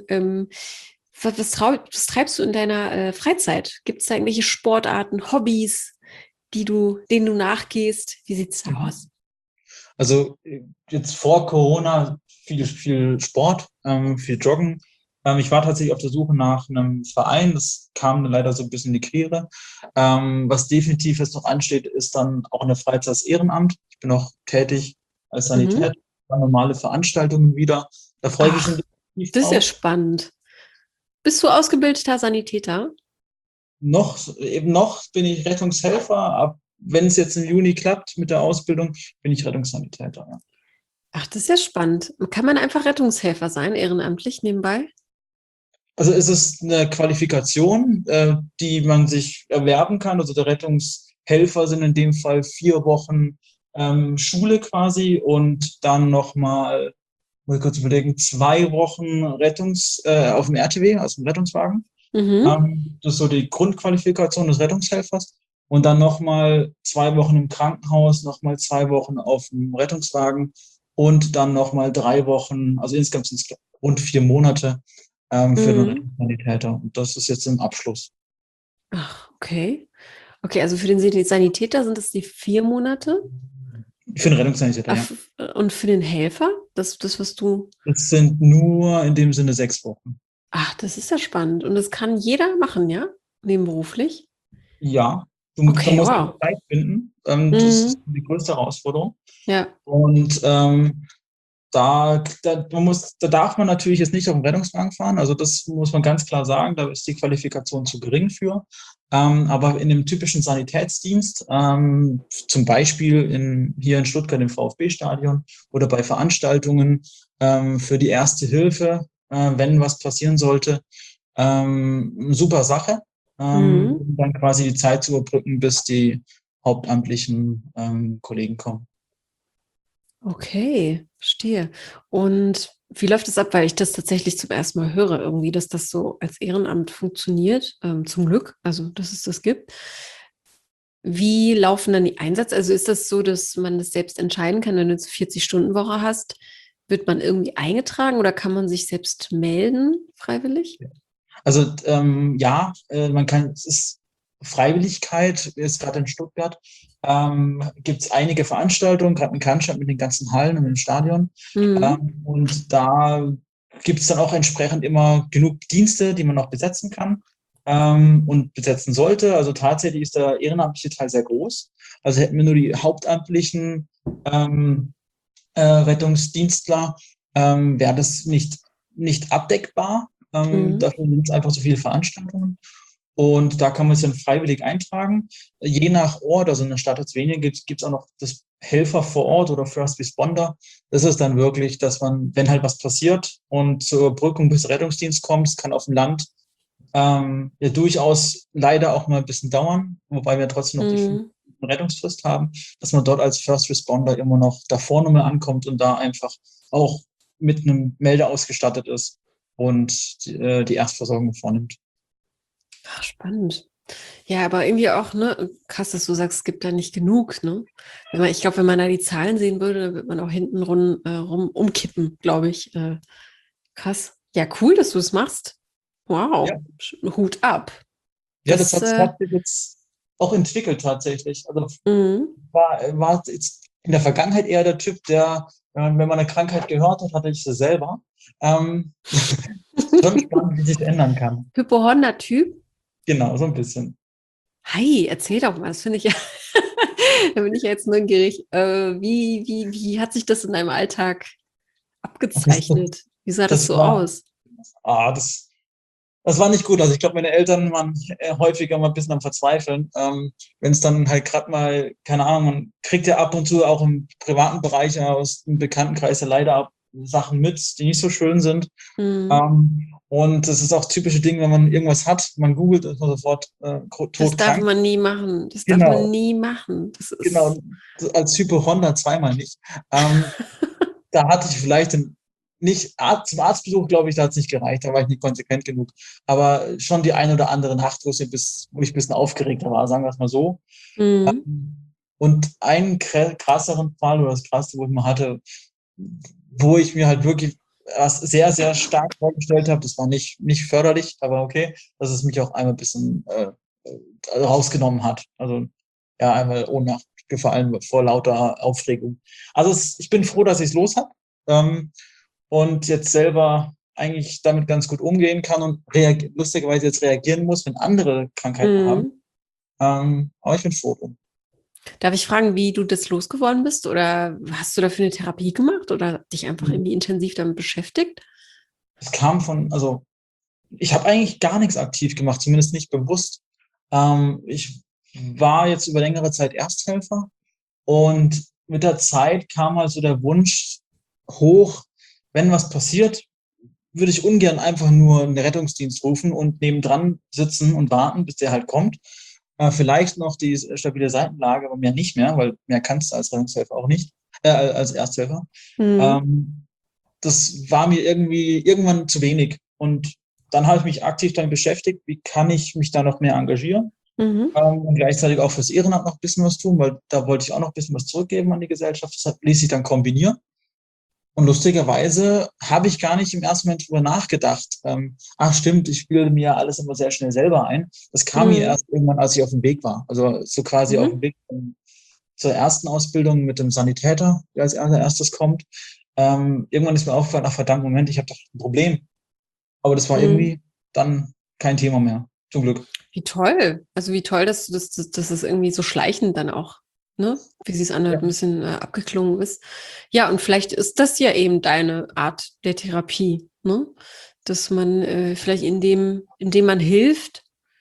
[SPEAKER 1] was treibst du in deiner Freizeit? Gibt es da irgendwelche Sportarten, Hobbys, denen du nachgehst? Wie sieht's da aus?
[SPEAKER 2] Also jetzt vor Corona viel Sport, viel Joggen. Ich war tatsächlich auf der Suche nach einem Verein. Das kam dann leider so ein bisschen in die Quere. Was definitiv jetzt noch ansteht, ist dann auch in der Freizeit das Ehrenamt. Ich bin auch tätig als
[SPEAKER 1] Mhm.
[SPEAKER 2] Sanitär, normale Veranstaltungen wieder. Da freue ich mich schon
[SPEAKER 1] Ach,
[SPEAKER 2] definitiv
[SPEAKER 1] das ist ja
[SPEAKER 2] drauf.
[SPEAKER 1] spannend. Bist du ausgebildeter Sanitäter?
[SPEAKER 2] Eben noch bin ich Rettungshelfer. Wenn es jetzt im Juni klappt mit der Ausbildung, bin ich Rettungssanitäter. Ja.
[SPEAKER 1] Ach, das ist ja spannend. Kann man einfach Rettungshelfer sein, ehrenamtlich nebenbei?
[SPEAKER 2] Also es ist eine Qualifikation, die man sich erwerben kann. Also der Rettungshelfer sind in dem Fall 4 Wochen Schule quasi und dann nochmal, muss ich kurz überlegen, 2 Wochen auf dem RTW, also im Rettungswagen.
[SPEAKER 1] Mhm.
[SPEAKER 2] Das ist so die Grundqualifikation des Rettungshelfers. Und dann nochmal 2 Wochen im Krankenhaus, nochmal 2 Wochen auf dem Rettungswagen und dann nochmal 3 Wochen, also insgesamt sind es rund 4 Monate für den
[SPEAKER 1] Mhm.
[SPEAKER 2] Rettungssanitäter. Und das ist jetzt im Abschluss.
[SPEAKER 1] Ach, okay. Okay, also für den Sanitäter sind das die 4 Monate.
[SPEAKER 2] Für den Rettungssanitäter, ja.
[SPEAKER 1] Und für den Helfer, das, was du.
[SPEAKER 2] Das sind nur in dem Sinne 6 Wochen.
[SPEAKER 1] Ach, das ist ja spannend. Und das kann jeder machen, ja? Nebenberuflich.
[SPEAKER 2] Ja, da
[SPEAKER 1] Okay,
[SPEAKER 2] musst du
[SPEAKER 1] wow.
[SPEAKER 2] Zeit finden. Das ist
[SPEAKER 1] Mhm.
[SPEAKER 2] die größte Herausforderung.
[SPEAKER 1] Ja.
[SPEAKER 2] Und da darf man natürlich jetzt nicht auf dem Rettungswagen fahren. Also das muss man ganz klar sagen. Da ist die Qualifikation zu gering für. Aber in dem typischen Sanitätsdienst, zum Beispiel hier in Stuttgart im VfB-Stadion oder bei Veranstaltungen für die Erste Hilfe, wenn was passieren sollte. Super Sache,
[SPEAKER 1] Mhm.
[SPEAKER 2] um dann quasi die Zeit zu überbrücken, bis die hauptamtlichen Kollegen kommen.
[SPEAKER 1] Okay, verstehe. Und wie läuft das ab? Weil ich das tatsächlich zum ersten Mal höre, irgendwie, dass das so als Ehrenamt funktioniert. Zum Glück, also dass es das gibt. Wie laufen dann die Einsätze? Also ist das so, dass man das selbst entscheiden kann, wenn du jetzt 40-Stunden-Woche hast, wird man irgendwie eingetragen oder kann man sich selbst melden, freiwillig?
[SPEAKER 2] Also ja, man kann, es ist Freiwilligkeit, ist gerade in Stuttgart, gibt es einige Veranstaltungen, gerade in Cannstatt mit den ganzen Hallen und dem Stadion.
[SPEAKER 1] Mhm.
[SPEAKER 2] Und da gibt es dann auch entsprechend immer genug Dienste, die man auch besetzen kann und besetzen sollte. Also tatsächlich ist der ehrenamtliche Teil sehr groß. Also hätten wir nur die hauptamtlichen ähm, Rettungsdienstler, wäre das nicht abdeckbar.
[SPEAKER 1] Mhm.
[SPEAKER 2] Dafür sind es einfach so viele Veranstaltungen. Und da kann man sich dann freiwillig eintragen. Je nach Ort, also in der Stadt jetzt weniger gibt es auch noch das Helfer vor Ort oder First Responder. Das ist dann wirklich, dass man, wenn halt was passiert und zur Überbrückung bis Rettungsdienst kommt, es kann auf dem Land ja durchaus leider auch mal ein bisschen dauern, wobei wir trotzdem noch die 5
[SPEAKER 1] Mhm.
[SPEAKER 2] Rettungsfrist haben, dass man dort als First Responder immer noch davor nochmal ankommt und da einfach auch mit einem Melder ausgestattet ist und die Erstversorgung vornimmt.
[SPEAKER 1] Ach, spannend. Ja, aber irgendwie auch, ne, krass, dass du sagst, es gibt da nicht genug, ne? Ich glaube, wenn man da die Zahlen sehen würde, dann wird man auch hinten rum umkippen, glaube ich. Krass. Ja, cool, dass du es machst.
[SPEAKER 2] Ja,
[SPEAKER 1] Wow. Hut ab.
[SPEAKER 2] ja, das
[SPEAKER 1] Das,
[SPEAKER 2] hat sich jetzt auch entwickelt tatsächlich. Also
[SPEAKER 1] mhm.
[SPEAKER 2] war jetzt in der Vergangenheit eher der Typ, der, wenn man eine Krankheit gehört hat, hatte ich sie selber. Ähm, schon spannend, wie sich ändern kann.
[SPEAKER 1] Hypochonder-Typ.
[SPEAKER 2] Genau, so ein bisschen.
[SPEAKER 1] Hi, erzähl doch mal, das finde ich ja, da bin ich ja jetzt neugierig. Wie hat sich das in deinem Alltag abgezeichnet? Wie sah das
[SPEAKER 2] Das
[SPEAKER 1] so
[SPEAKER 2] war,
[SPEAKER 1] aus?
[SPEAKER 2] ah, das war nicht gut. Also ich glaube, meine Eltern waren häufiger mal ein bisschen am Verzweifeln. Wenn es dann halt gerade mal, keine Ahnung, man kriegt ja ab und zu auch im privaten Bereich aus dem Bekanntenkreis ja leider auch Sachen mit, die nicht so schön sind.
[SPEAKER 1] Mhm.
[SPEAKER 2] Und das ist auch typische Ding, wenn man irgendwas hat, man googelt, ist man sofort
[SPEAKER 1] Das darf
[SPEAKER 2] todkrank.
[SPEAKER 1] man nie machen. Das darf man
[SPEAKER 2] Genau,
[SPEAKER 1] nie machen. Das ist.
[SPEAKER 2] genau. Als Hypochonder zweimal nicht. Da hatte ich vielleicht nicht zum Arztbesuch, glaube ich, da hat es nicht gereicht, da war ich nicht konsequent genug. Aber schon die eine oder andere Nacht, wo ich ein bisschen aufgeregter war, sagen wir es mal so.
[SPEAKER 1] Mhm.
[SPEAKER 2] Und einen krasseren Fall oder das krasseste, wo ich mal hatte, wo ich mir halt wirklich was sehr, sehr stark vorgestellt habe, das war nicht förderlich, aber okay, dass es mich auch einmal ein bisschen rausgenommen hat. Also ja, einmal Ohnmacht gefallen vor lauter Aufregung. Also ich bin froh, dass ich es los habe und jetzt selber eigentlich damit ganz gut umgehen kann und lustigerweise jetzt reagieren muss, wenn andere Krankheiten haben.
[SPEAKER 1] Mhm.
[SPEAKER 2] Aber ich bin froh drum.
[SPEAKER 1] Darf ich fragen, wie du das losgeworden bist? Oder hast du dafür eine Therapie gemacht oder dich einfach irgendwie intensiv damit beschäftigt?
[SPEAKER 2] Es kam also ich habe eigentlich gar nichts aktiv gemacht, zumindest nicht bewusst. Ich war jetzt über längere Zeit Ersthelfer und mit der Zeit kam also der Wunsch hoch, wenn was passiert, würde ich ungern einfach nur einen Rettungsdienst rufen und nebendran sitzen und warten, bis der halt kommt. Vielleicht noch die stabile Seitenlage, aber mehr nicht mehr, weil mehr kannst du als Rettungshelfer auch nicht, als Ersthelfer.
[SPEAKER 1] Mhm.
[SPEAKER 2] Ähm, Das war mir irgendwie irgendwann zu wenig. Und dann habe ich mich aktiv damit beschäftigt, wie kann ich mich da noch mehr engagieren
[SPEAKER 1] Mhm.
[SPEAKER 2] und gleichzeitig auch fürs Ehrenamt noch ein bisschen was tun, weil da wollte ich auch noch ein bisschen was zurückgeben an die Gesellschaft. Das ließ sich dann kombinieren. Und lustigerweise habe ich gar nicht im ersten Moment drüber nachgedacht. Ach stimmt, ich bilde mir ja alles immer sehr schnell selber ein. Das kam mir
[SPEAKER 1] Mhm.
[SPEAKER 2] erst irgendwann, als ich auf dem Weg war. Also so quasi auf dem
[SPEAKER 1] Mhm.
[SPEAKER 2] Weg zur ersten Ausbildung mit dem Sanitäter, der als erstes kommt. Irgendwann ist mir aufgefallen, ach verdammt, Moment, ich habe doch ein Problem. Aber das war
[SPEAKER 1] Mhm.
[SPEAKER 2] irgendwie dann kein Thema mehr. Zum Glück.
[SPEAKER 1] Wie toll. Also wie toll, dass es irgendwie so schleichend dann auch, ne? Wie sie es anhört,
[SPEAKER 2] Ja,
[SPEAKER 1] ein bisschen abgeklungen ist. Ja, und vielleicht ist das ja eben deine Art der Therapie, ne? Dass man vielleicht indem man hilft,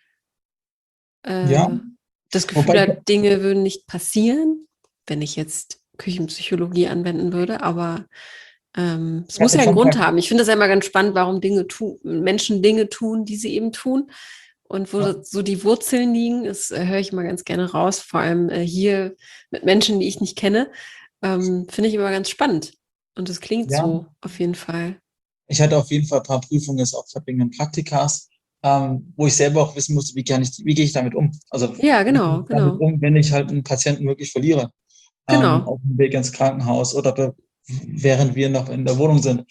[SPEAKER 2] ja.
[SPEAKER 1] äh, das Gefühl
[SPEAKER 2] Wobei,
[SPEAKER 1] hat, Dinge würden nicht passieren, wenn ich jetzt Küchenpsychologie anwenden würde, aber Es
[SPEAKER 2] Ich
[SPEAKER 1] muss
[SPEAKER 2] hatte
[SPEAKER 1] ja einen
[SPEAKER 2] schon
[SPEAKER 1] Grund haben. Ich finde das ja immer ganz spannend, warum Menschen Dinge tun, die sie eben tun. Und wo
[SPEAKER 2] ja,
[SPEAKER 1] so die Wurzeln liegen, das höre ich immer ganz gerne raus, vor allem hier mit Menschen, die ich nicht kenne, finde ich immer ganz spannend. Und es klingt
[SPEAKER 2] ja,
[SPEAKER 1] so auf jeden Fall.
[SPEAKER 2] ich hatte auf jeden Fall ein paar Prüfungen jetzt auch wegen den Praktikas, wo ich selber auch wissen musste, wie gehe ich damit um? Also
[SPEAKER 1] Ja,
[SPEAKER 2] wie gehe
[SPEAKER 1] genau,
[SPEAKER 2] ich damit
[SPEAKER 1] genau,
[SPEAKER 2] um, wenn ich halt einen Patienten wirklich verliere,
[SPEAKER 1] genau.
[SPEAKER 2] auf dem Weg ins Krankenhaus oder während wir noch in der Wohnung sind.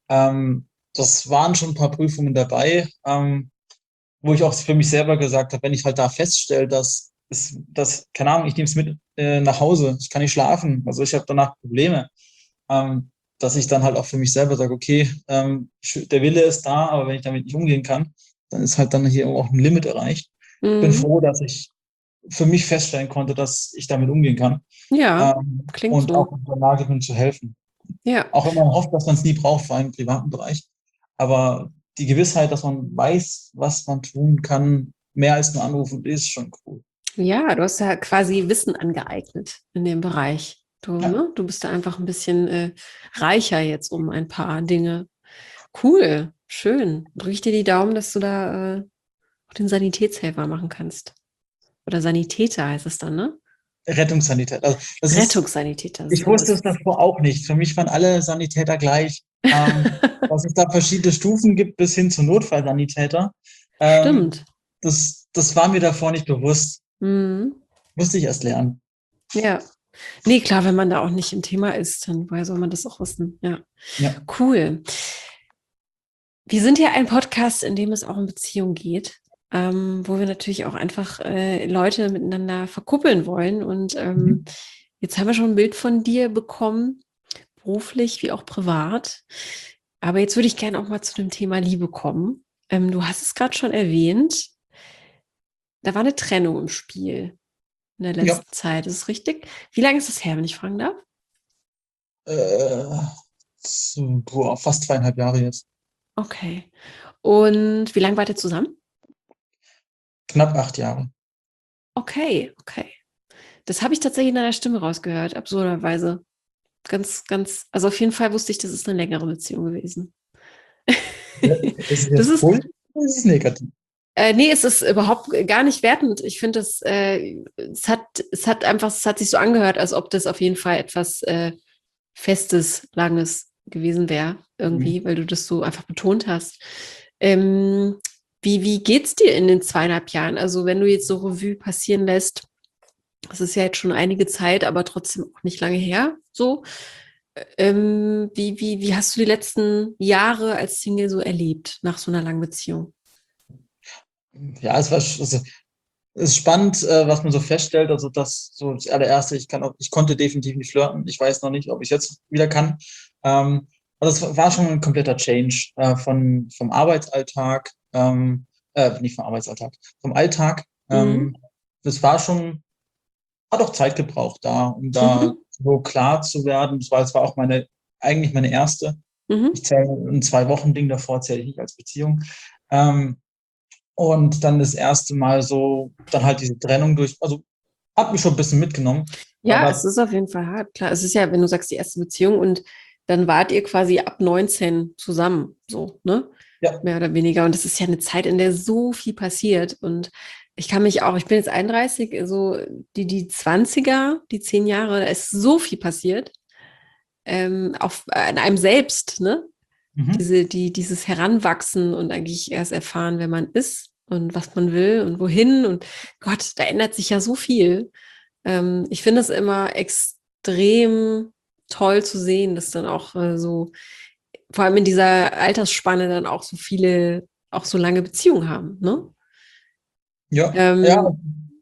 [SPEAKER 2] Das waren schon ein paar Prüfungen dabei, wo ich auch für mich selber gesagt habe, wenn ich halt da feststelle, keine Ahnung, ich nehme es mit nach Hause, ich kann nicht schlafen, also ich habe danach Probleme, ähm, dass ich dann halt auch für mich selber sage, okay, der Wille ist da, aber wenn ich damit nicht umgehen kann, dann ist halt dann hier auch ein Limit erreicht. Bin
[SPEAKER 1] Mhm.
[SPEAKER 2] froh, dass ich für mich feststellen konnte, dass ich damit umgehen kann,
[SPEAKER 1] Ja, klingt
[SPEAKER 2] und auch
[SPEAKER 1] so.
[SPEAKER 2] in der Lage bin zu helfen.
[SPEAKER 1] Ja.
[SPEAKER 2] Auch wenn man hofft, dass man es nie braucht, vor allem im privaten Bereich. Aber die Gewissheit, dass man weiß, was man tun kann, mehr als nur anrufen, ist schon cool.
[SPEAKER 1] Ja, du hast ja quasi Wissen angeeignet in dem Bereich.
[SPEAKER 2] Ja,
[SPEAKER 1] Du bist da einfach ein bisschen reicher jetzt um ein paar Dinge. Cool, schön. Drücke ich dir die Daumen, dass du da auch den Sanitätshelfer machen kannst. Oder Sanitäter heißt es dann, ne?
[SPEAKER 2] Rettungssanität. Also
[SPEAKER 1] Rettungssanitäter,
[SPEAKER 2] ich
[SPEAKER 1] so
[SPEAKER 2] wusste
[SPEAKER 1] ist
[SPEAKER 2] es
[SPEAKER 1] es.
[SPEAKER 2] davor auch nicht. Für mich waren alle Sanitäter gleich. Dass es da verschiedene Stufen gibt bis hin zu Notfallsanitäter. Ähm,
[SPEAKER 1] Stimmt.
[SPEAKER 2] das war mir davor nicht bewusst.
[SPEAKER 1] Mhm.
[SPEAKER 2] Musste ich erst lernen.
[SPEAKER 1] Ja. Nee, klar, wenn man da auch nicht im Thema ist, dann woher soll man das auch wissen? Ja.
[SPEAKER 2] Ja.
[SPEAKER 1] Cool. Wir sind ja ein Podcast, in dem es auch um Beziehung geht, wo wir natürlich auch einfach Leute miteinander verkuppeln wollen. Und
[SPEAKER 2] Mhm.
[SPEAKER 1] jetzt haben wir schon ein Bild von dir bekommen, beruflich wie auch privat. Aber jetzt würde ich gerne auch mal zu dem Thema Liebe kommen. Du hast es gerade schon erwähnt, da war eine Trennung im Spiel in der
[SPEAKER 2] Ja.
[SPEAKER 1] letzten Zeit. Ist es richtig? Wie lange ist das her, wenn ich fragen darf?
[SPEAKER 2] Äh, boah, fast 2,5 Jahre jetzt.
[SPEAKER 1] Okay. Und wie lange wart ihr zusammen?
[SPEAKER 2] Knapp 8 Jahre.
[SPEAKER 1] Okay, okay. Das habe ich tatsächlich in deiner Stimme rausgehört, absurderweise. Also auf jeden Fall wusste ich, das ist eine längere Beziehung gewesen.
[SPEAKER 2] Ja, ist es
[SPEAKER 1] Das
[SPEAKER 2] jetzt
[SPEAKER 1] ist,
[SPEAKER 2] positiv oder ist es negativ?
[SPEAKER 1] nee, es ist überhaupt gar nicht wertend. Ich finde, es hat sich so angehört, als ob das auf jeden Fall etwas Festes, Langes gewesen wäre,
[SPEAKER 2] Mhm.
[SPEAKER 1] irgendwie, weil du das so einfach betont hast. Ähm, wie geht's dir in den 2,5 Jahren? Also, wenn du jetzt so Revue passieren lässt, das ist ja jetzt schon einige Zeit, aber trotzdem auch nicht lange her, so. Wie hast du die letzten Jahre als Single so erlebt nach so einer langen Beziehung?
[SPEAKER 2] Ja, also, es ist spannend, was man so feststellt. Also das allererste, ich konnte definitiv nicht flirten. Ich weiß noch nicht, ob ich jetzt wieder kann. Also es war schon ein kompletter Change vom Arbeitsalltag, nicht vom Arbeitsalltag, vom Alltag.
[SPEAKER 1] Mhm.
[SPEAKER 2] Das hat auch Zeit gebraucht um da
[SPEAKER 1] Mhm.
[SPEAKER 2] so klar zu werden. Es war auch eigentlich meine erste.
[SPEAKER 1] Mhm.
[SPEAKER 2] Ich zähle ein 2 Wochen Ding davor, zähle ich nicht als Beziehung. Ähm, und dann das erste Mal so, dann halt diese Trennung also hat mich schon ein bisschen mitgenommen.
[SPEAKER 1] Ja, es
[SPEAKER 2] Aber
[SPEAKER 1] ist auf jeden Fall hart. Klar, es ist ja, wenn du sagst, die erste Beziehung und dann wart ihr quasi ab 19 zusammen, so, ne?
[SPEAKER 2] ja,
[SPEAKER 1] Mehr oder weniger. Und das ist ja eine Zeit, in der so viel passiert. Und ich bin jetzt 31, so die 20er, die 10 Jahre, da ist so viel passiert. Auf an einem selbst, ne?
[SPEAKER 2] mhm.
[SPEAKER 1] Dieses Heranwachsen und eigentlich erst erfahren, wer man ist und was man will und wohin. Und Gott, da ändert sich ja so viel. Ich finde es immer extrem toll zu sehen, dass dann auch vor allem in dieser Altersspanne dann auch so viele, auch so lange Beziehungen haben. Ne?
[SPEAKER 2] Ja, ja,
[SPEAKER 1] Ähm,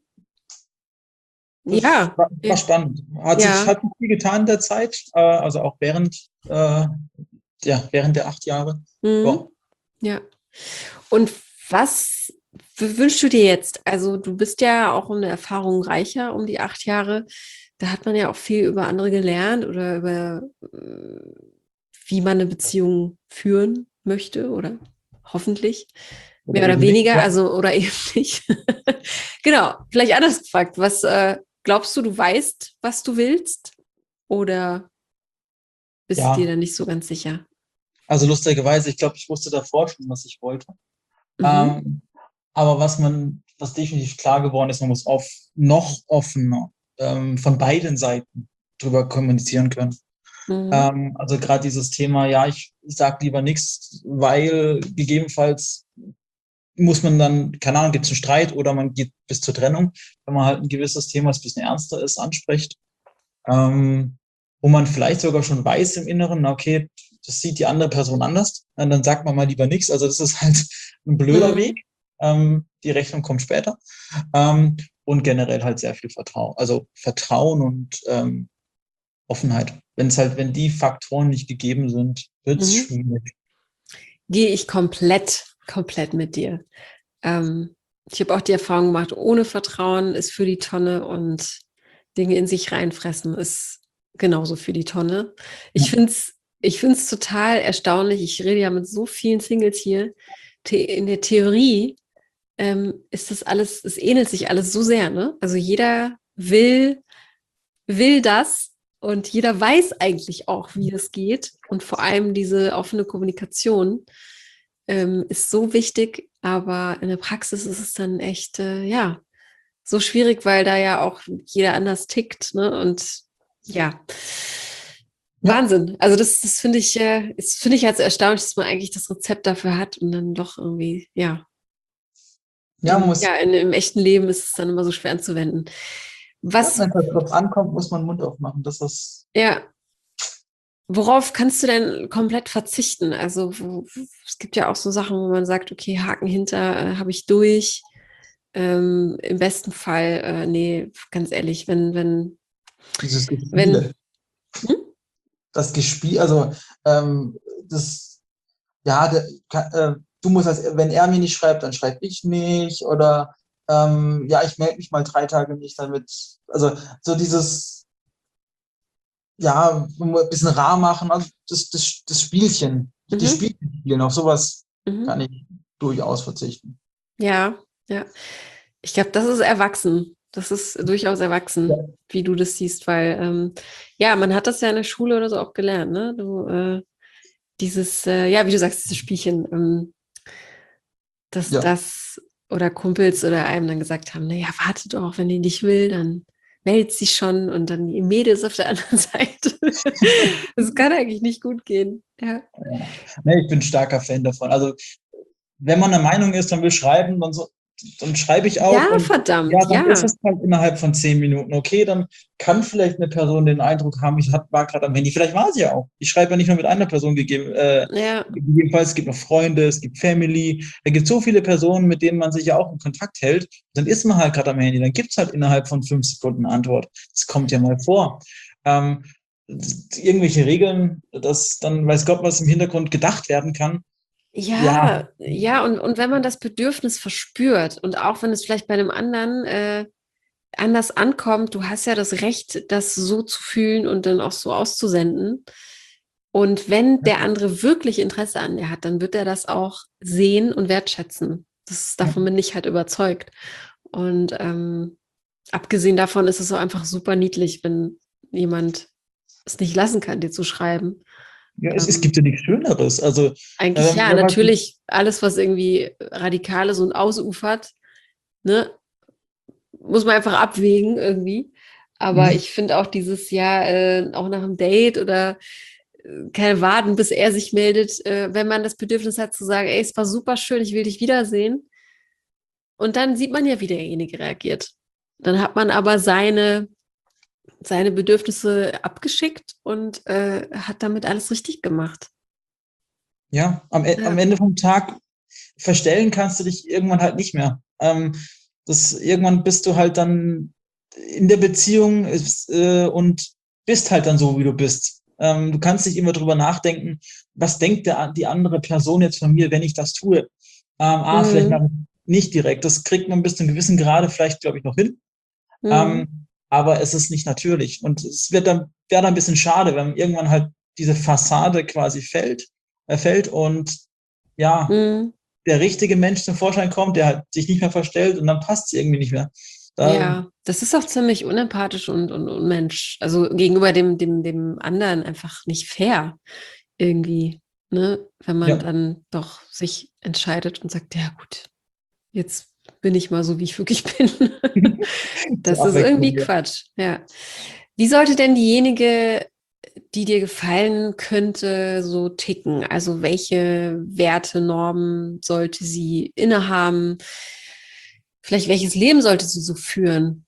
[SPEAKER 2] das
[SPEAKER 1] ja,
[SPEAKER 2] war spannend.
[SPEAKER 1] ja.
[SPEAKER 2] Hat sich viel getan in der Zeit, also auch während der 8 Jahre. Ja.
[SPEAKER 1] Mhm. Ja. Und was wünschst du dir jetzt? Also du bist ja auch um eine Erfahrung reicher, um die 8 Jahre. Da hat man ja auch viel über andere gelernt oder über wie man eine Beziehung führen möchte oder hoffentlich
[SPEAKER 2] Oder
[SPEAKER 1] mehr oder
[SPEAKER 2] eben nicht.
[SPEAKER 1] weniger,
[SPEAKER 2] Ja.
[SPEAKER 1] also oder eben nicht. Genau, vielleicht anders gefragt. Was glaubst du, du weißt, was du willst? Oder bist du dir
[SPEAKER 2] Ja,
[SPEAKER 1] da nicht so ganz sicher.
[SPEAKER 2] also lustigerweise, ich glaube, ich wusste davor schon, was ich wollte.
[SPEAKER 1] Mhm.
[SPEAKER 2] Ähm, aber was definitiv klar geworden ist, man muss noch offener von beiden Seiten drüber kommunizieren können.
[SPEAKER 1] Mhm.
[SPEAKER 2] Also gerade dieses Thema, ja, ich sag lieber nichts, weil gegebenenfalls muss man dann, keine Ahnung, gibt es einen Streit oder man geht bis zur Trennung, wenn man halt ein gewisses Thema, das ein bisschen ernster ist, anspricht. Wo man vielleicht sogar schon weiß im Inneren, na, okay, das sieht die andere Person anders, dann sagt man mal lieber nichts. Also das ist halt ein blöder
[SPEAKER 1] Mhm.
[SPEAKER 2] Weg. Die Rechnung kommt später. Und generell halt sehr viel Vertrauen. Also Vertrauen und Offenheit. Wenn die Faktoren nicht gegeben sind, wird es
[SPEAKER 1] Mhm.
[SPEAKER 2] schwierig.
[SPEAKER 1] Gehe ich komplett mit dir. Ich habe auch die Erfahrung gemacht, ohne Vertrauen ist für die Tonne und Dinge in sich reinfressen ist genauso für die Tonne.
[SPEAKER 2] Ja,
[SPEAKER 1] Ich find's total erstaunlich. Ich rede ja mit so vielen Singles hier. In der Theorie ist das alles, es ähnelt sich alles so sehr, ne? Also jeder will das und jeder weiß eigentlich auch, wie es geht. Und vor allem diese offene Kommunikation ist so wichtig, aber in der Praxis ist es dann echt, ja, so schwierig, weil da ja auch jeder anders tickt, ne? Und ja,
[SPEAKER 2] ja,
[SPEAKER 1] Wahnsinn. Also das finde ich jetzt erstaunlich, dass man eigentlich das Rezept dafür hat und dann doch irgendwie, ja,
[SPEAKER 2] ja, man muss,
[SPEAKER 1] im echten Leben ist es dann immer so schwer anzuwenden.
[SPEAKER 2] ja,
[SPEAKER 1] Was,
[SPEAKER 2] wenn es drauf ankommt, muss man den Mund aufmachen. Das ist,
[SPEAKER 1] ja, worauf kannst du denn komplett verzichten? Also es gibt ja auch so Sachen, wo man sagt, okay, Haken hinter, habe ich durch. Im besten Fall, nee, ganz ehrlich,
[SPEAKER 2] dieses
[SPEAKER 1] wenn,
[SPEAKER 2] Gespiele.
[SPEAKER 1] hm?
[SPEAKER 2] Das Gespiel, also ähm, das, ja, du musst wenn er mir nicht schreibt, dann schreibe ich nicht. Oder ja, ich melde mich mal 3 Tage nicht damit. Also so dieses, ja, ein bisschen rar machen, also das Spielchen, die
[SPEAKER 1] Mhm,
[SPEAKER 2] Spielchen spielen, auf sowas kann
[SPEAKER 1] mhm.
[SPEAKER 2] ich durchaus verzichten.
[SPEAKER 1] Ja, ja. Ich glaube, das ist erwachsen. Das ist durchaus
[SPEAKER 2] Ja,
[SPEAKER 1] erwachsen, wie du das siehst, weil ja, man hat das ja in der Schule oder so auch gelernt, ne? Ja, wie du sagst, dieses Spielchen, dass
[SPEAKER 2] ja.
[SPEAKER 1] das oder Kumpels oder einem dann gesagt haben, naja, warte doch, wenn die dich will, dann meldet sie schon und dann die Mädels auf der anderen Seite. Das kann eigentlich nicht gut gehen. Ja,
[SPEAKER 2] Nee, ich bin starker Fan davon. Also wenn man der Meinung ist, man will schreiben, dann schreibe ich auch
[SPEAKER 1] ja,
[SPEAKER 2] und ja,
[SPEAKER 1] verdammt,
[SPEAKER 2] dann ist
[SPEAKER 1] ja.
[SPEAKER 2] es halt innerhalb von 10 Minuten. Okay, dann kann vielleicht eine Person den Eindruck haben, war gerade am Handy. Vielleicht war sie ja auch. Ich schreibe ja nicht nur mit einer Person
[SPEAKER 1] Ja.
[SPEAKER 2] gegebenenfalls, es gibt noch Freunde, es gibt Family. Da gibt es so viele Personen, mit denen man sich ja auch in Kontakt hält. Dann ist man halt gerade am Handy. Dann gibt es halt innerhalb von 5 Sekunden eine Antwort. Das kommt ja mal vor. Ähm, irgendwelche Regeln, dass dann weiß Gott, was im Hintergrund gedacht werden kann. Ja,
[SPEAKER 1] Ja, ja, und wenn man das Bedürfnis verspürt und auch wenn es vielleicht bei einem anderen anders ankommt, du hast ja das Recht, das so zu fühlen und dann auch so auszusenden. Und wenn der andere wirklich Interesse an dir hat, dann wird er das auch sehen und wertschätzen.
[SPEAKER 2] ja.
[SPEAKER 1] Davon bin ich halt überzeugt. Und abgesehen davon ist es so einfach super niedlich, wenn jemand es nicht lassen kann, dir zu schreiben.
[SPEAKER 2] Ja, es gibt
[SPEAKER 1] Ähm,
[SPEAKER 2] ja nichts Schöneres. Also,
[SPEAKER 1] Eigentlich ja,
[SPEAKER 2] wenn man,
[SPEAKER 1] natürlich alles, was irgendwie radikal ist und ausufert, ne, muss man einfach abwägen irgendwie. Aber
[SPEAKER 2] mhm.
[SPEAKER 1] ich finde auch dieses Jahr, auch nach einem Date oder keine warten, bis er sich meldet, wenn man das Bedürfnis hat zu sagen, ey, es war super schön, ich will dich wiedersehen. Und dann sieht man ja, wie derjenige reagiert. Dann hat man aber seine Bedürfnisse abgeschickt und hat damit alles richtig gemacht.
[SPEAKER 2] Ja, am
[SPEAKER 1] Ja.
[SPEAKER 2] Ende vom Tag verstellen kannst du dich irgendwann halt nicht mehr. Irgendwann bist du halt dann in der Beziehung und bist halt dann so, wie du bist. Du kannst nicht immer drüber nachdenken, was denkt die andere Person jetzt von mir, wenn ich das tue. Vielleicht
[SPEAKER 1] Mhm.
[SPEAKER 2] mache ich nicht direkt. Das kriegt man bis zu einem gewissen Grade vielleicht, glaube ich, noch hin.
[SPEAKER 1] Mhm.
[SPEAKER 2] Aber es ist nicht natürlich. Und wäre dann ein bisschen schade, wenn irgendwann halt diese Fassade quasi fällt und ja,
[SPEAKER 1] Mhm.
[SPEAKER 2] der richtige Mensch zum Vorschein kommt, der halt sich nicht mehr verstellt und dann passt es irgendwie nicht mehr.
[SPEAKER 1] Ja, das ist auch ziemlich unempathisch und unmensch. Also gegenüber dem anderen einfach nicht fair irgendwie, ne? Wenn man
[SPEAKER 2] Ja,
[SPEAKER 1] dann doch sich entscheidet und sagt, ja gut, jetzt bin ich mal so, wie ich wirklich bin.
[SPEAKER 2] zur
[SPEAKER 1] Das ist irgendwie
[SPEAKER 2] Abwechslung, ja.
[SPEAKER 1] Quatsch, ja. Wie sollte denn diejenige, die dir gefallen könnte, so ticken? Also welche Werte, Normen sollte sie innehaben? Vielleicht welches Leben sollte sie so führen?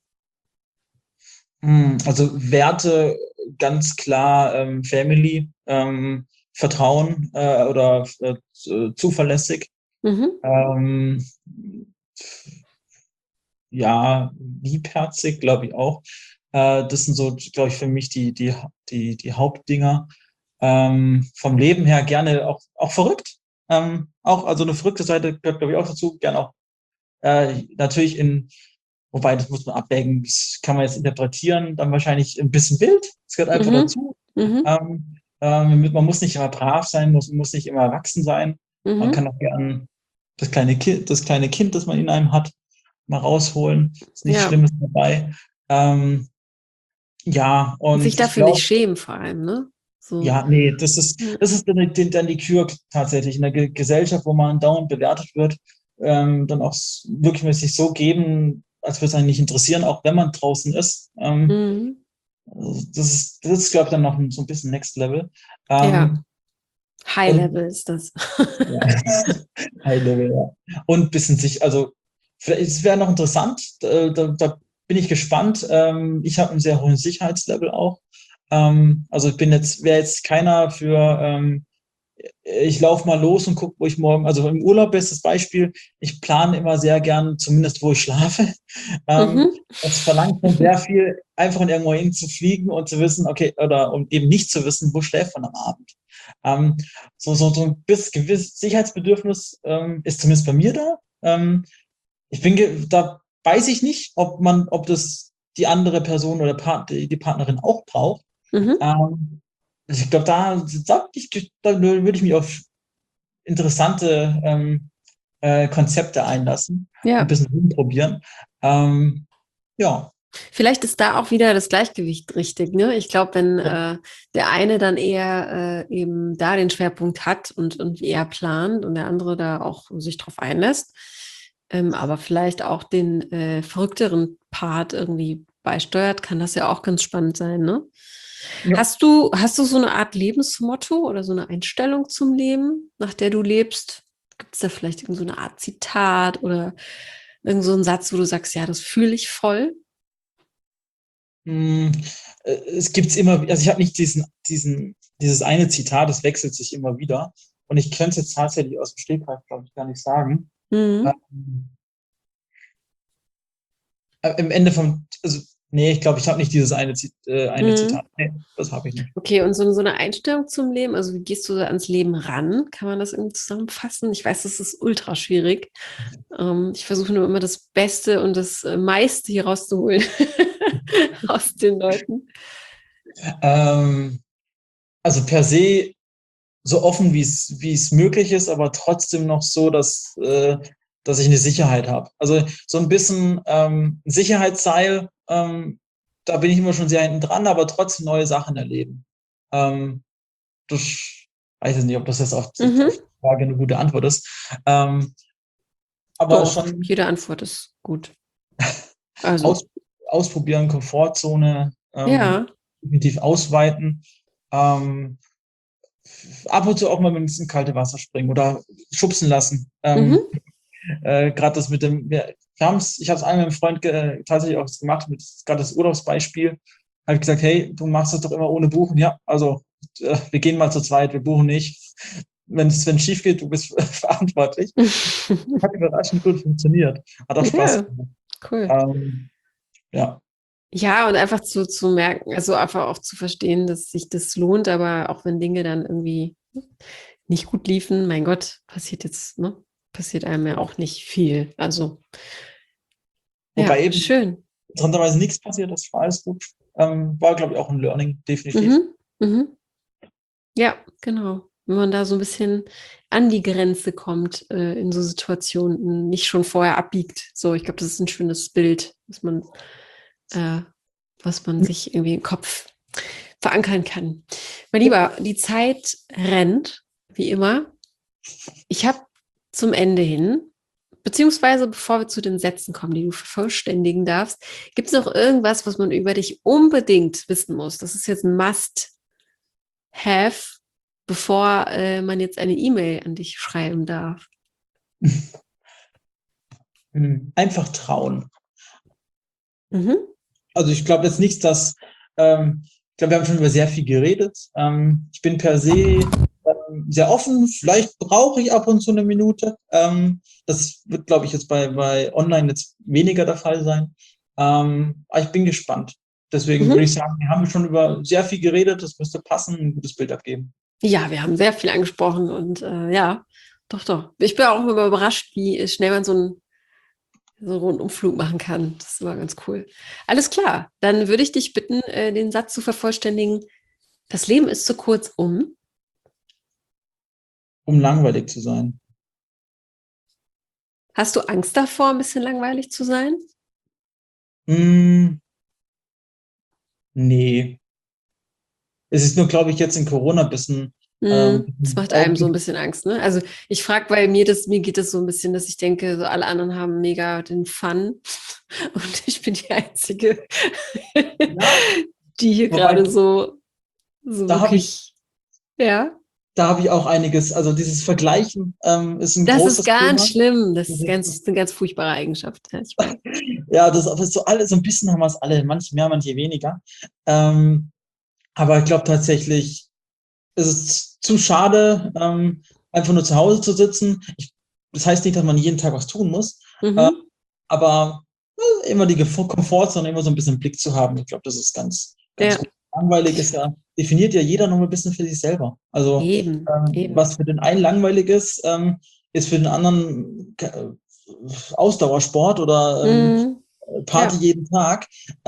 [SPEAKER 2] Also Werte ganz klar, Family, Vertrauen oder zuverlässig.
[SPEAKER 1] Mhm.
[SPEAKER 2] Ähm, ja, liebherzig, glaube ich auch. Das sind so, glaube ich, für mich die Hauptdinger. Vom Leben her gerne auch verrückt. Auch, also eine verrückte Seite gehört, glaube ich, auch dazu. Gerne auch natürlich wobei das muss man abwägen, das kann man jetzt interpretieren, dann wahrscheinlich ein bisschen wild. Das gehört einfach
[SPEAKER 1] Mhm.
[SPEAKER 2] dazu.
[SPEAKER 1] Mhm.
[SPEAKER 2] Man muss nicht immer brav sein, muss nicht immer erwachsen sein. Man
[SPEAKER 1] Mhm.
[SPEAKER 2] kann auch gern das kleine Kind, das man in einem hat, mal rausholen. Ist nichts
[SPEAKER 1] Ja.
[SPEAKER 2] Schlimmes dabei. Ähm, ja,
[SPEAKER 1] Und sich
[SPEAKER 2] und ich
[SPEAKER 1] dafür nicht
[SPEAKER 2] glaube,
[SPEAKER 1] schämen vor allem, ne? So.
[SPEAKER 2] ja, nee, das ist dann die Kür tatsächlich in der Gesellschaft, wo man dauernd bewertet wird, dann auch wirklich mal sich so geben, als würde es einen nicht interessieren, auch wenn man draußen ist.
[SPEAKER 1] Mhm.
[SPEAKER 2] Das ist, glaube ich, dann noch so ein bisschen Next Level.
[SPEAKER 1] Ja.
[SPEAKER 2] Ähm,
[SPEAKER 1] High
[SPEAKER 2] und
[SPEAKER 1] Level ist das.
[SPEAKER 2] ja, High Level, ja. Und ein bisschen also es wäre noch interessant, da bin ich gespannt. Ich habe einen sehr hohen Sicherheitslevel auch. Also wäre jetzt keiner für ich laufe mal los und gucke, wo ich morgen, also im Urlaub bestes Beispiel, ich plane immer sehr gern, zumindest wo ich schlafe. Ähm,
[SPEAKER 1] Mhm.
[SPEAKER 2] Das verlangt schon sehr viel, einfach in irgendwo hin zu fliegen und zu wissen, okay, oder und eben nicht zu wissen, wo schläft man am Abend. Ähm, so ein gewisses Sicherheitsbedürfnis ist zumindest bei mir da. Da weiß ich nicht, ob das die andere Person oder die Partnerin auch braucht.
[SPEAKER 1] Mhm.
[SPEAKER 2] Ähm, ich glaube, da würde ich mich auf interessante Konzepte einlassen und ein
[SPEAKER 1] Ja.
[SPEAKER 2] bisschen rumprobieren. Ja,
[SPEAKER 1] Vielleicht ist da auch wieder das Gleichgewicht richtig, ne? Ich glaube, wenn
[SPEAKER 2] ja,
[SPEAKER 1] der eine dann eher eben da den Schwerpunkt hat und eher plant und der andere da auch sich drauf einlässt, aber vielleicht auch den verrückteren Part irgendwie beisteuert, kann das ja auch ganz spannend sein, ne?
[SPEAKER 2] ja.
[SPEAKER 1] Hast du so eine Art Lebensmotto oder so eine Einstellung zum Leben, nach der du lebst? Gibt es da vielleicht irgend so eine Art Zitat oder irgend so einen Satz, wo du sagst, ja, das fühle ich voll?
[SPEAKER 2] Hm, es gibt's immer, also ich habe nicht dieses eine Zitat, das wechselt sich immer wieder. Und ich könnte es jetzt tatsächlich aus dem Stegreif, glaube ich, gar nicht sagen.
[SPEAKER 1] Mhm.
[SPEAKER 2] Ähm, Im Ende also, nee, ich glaube, ich habe nicht dieses eine
[SPEAKER 1] Mhm.
[SPEAKER 2] Zitat. Nee, das habe ich nicht.
[SPEAKER 1] Okay, und so eine Einstellung zum Leben, also wie gehst du da ans Leben ran? Kann man das irgendwie zusammenfassen? Ich weiß, das ist ultra schwierig. Ich versuche nur immer das Beste und das meiste hier rauszuholen aus den Leuten.
[SPEAKER 2] Ähm, also per se so offen, wie es möglich ist, aber trotzdem noch so, dass ich eine Sicherheit habe. Also so ein bisschen ein Sicherheitsseil, da bin ich immer schon sehr hinten dran, aber trotzdem neue Sachen erleben. Ähm, das weiß ich nicht, ob das jetzt auf
[SPEAKER 1] Mhm.
[SPEAKER 2] die Frage eine gute Antwort ist. Ähm, aber
[SPEAKER 1] Doch,
[SPEAKER 2] schon
[SPEAKER 1] jede Antwort ist gut. Also,
[SPEAKER 2] aus, ausprobieren, Komfortzone
[SPEAKER 1] ja.
[SPEAKER 2] definitiv ausweiten. Ähm, Ab und zu auch mal ins kalte Wasser springen oder schubsen lassen.
[SPEAKER 1] Mhm.
[SPEAKER 2] Gerade das mit ich habe es einmal mit einem Freund tatsächlich auch gemacht, mit gerade das Urlaubsbeispiel. Habe ich gesagt, hey, du machst das doch immer ohne Buchen. Ja, also wir gehen mal zu zweit, wir buchen nicht. Wenn es schief geht, du bist verantwortlich. Hat überraschend gut funktioniert. Hat auch Spaß
[SPEAKER 1] Ja,
[SPEAKER 2] gemacht.
[SPEAKER 1] cool.
[SPEAKER 2] Ähm, ja.
[SPEAKER 1] Ja, und einfach zu merken, also einfach auch zu verstehen, dass sich das lohnt, aber auch wenn Dinge dann irgendwie nicht gut liefen, mein Gott, passiert jetzt, ne? Passiert einem ja auch nicht viel. Also, ja,
[SPEAKER 2] Wobei eben
[SPEAKER 1] schön.
[SPEAKER 2] interessanterweise nichts passiert, das war alles gut. War, glaube ich, auch ein Learning, definitiv.
[SPEAKER 1] Mhm. Mhm. Ja, genau. wenn man da so ein bisschen an die Grenze kommt in so Situationen, nicht schon vorher abbiegt. So, ich glaube, das ist ein schönes Bild, äh, was man sich irgendwie im Kopf verankern kann. Mein Lieber, die Zeit rennt, wie immer. Ich habe zum Ende hin, beziehungsweise bevor wir zu den Sätzen kommen, die du vervollständigen darfst, gibt es noch irgendwas, was man über dich unbedingt wissen muss? Das ist jetzt ein Must-Have, bevor man jetzt eine E-Mail an dich schreiben darf.
[SPEAKER 2] Einfach trauen.
[SPEAKER 1] Mhm.
[SPEAKER 2] Also ich glaube jetzt nichts, dass, ich glaube, wir haben schon über sehr viel geredet. Ich bin per se sehr offen. Vielleicht brauche ich ab und zu eine Minute. Das wird, glaube ich, jetzt bei Online jetzt weniger der Fall sein. Aber ich bin gespannt. Deswegen würde ich sagen, wir haben schon über sehr viel geredet. Das müsste passen, ein gutes Bild abgeben.
[SPEAKER 1] Ja, wir haben sehr viel angesprochen und ja, doch. Ich bin auch immer überrascht, wie schnell man so einen Rundumflug machen kann. Das ist immer ganz cool. Alles klar, dann würde ich dich bitten, den Satz zu vervollständigen. Das Leben ist zu kurz, um
[SPEAKER 2] Langweilig zu sein.
[SPEAKER 1] Hast du Angst davor, ein bisschen langweilig zu sein?
[SPEAKER 2] Nee. Es ist nur, glaube ich, jetzt in Corona ein bisschen
[SPEAKER 1] Das macht einem so ein bisschen Angst, ne? Also ich frage, weil mir geht es so ein bisschen, dass ich denke, so alle anderen haben mega den Fun und ich bin die Einzige, die hier gerade so wirklich, ja.
[SPEAKER 2] Da habe ich auch einiges, also dieses Vergleichen ist ein
[SPEAKER 1] Das
[SPEAKER 2] großes
[SPEAKER 1] ist ganz
[SPEAKER 2] Thema.
[SPEAKER 1] schlimm, das ist eine ganz furchtbare Eigenschaft. Ja, ich weiß.
[SPEAKER 2] Ja, das ist so alle, so ein bisschen haben wir es alle, manche mehr, manche weniger. Aber ich glaube tatsächlich, es ist zu schade, einfach nur zu Hause zu sitzen. Das heißt nicht, dass man jeden Tag was tun muss, aber immer die Komfortzone, immer so ein bisschen Blick zu haben. Ich glaube, das ist ganz gut. Langweilig ist ja, definiert ja jeder noch ein bisschen für sich selber. Also,
[SPEAKER 1] Eben.
[SPEAKER 2] was für den einen langweilig ist, ist für den anderen Ausdauersport oder Party jeden Tag.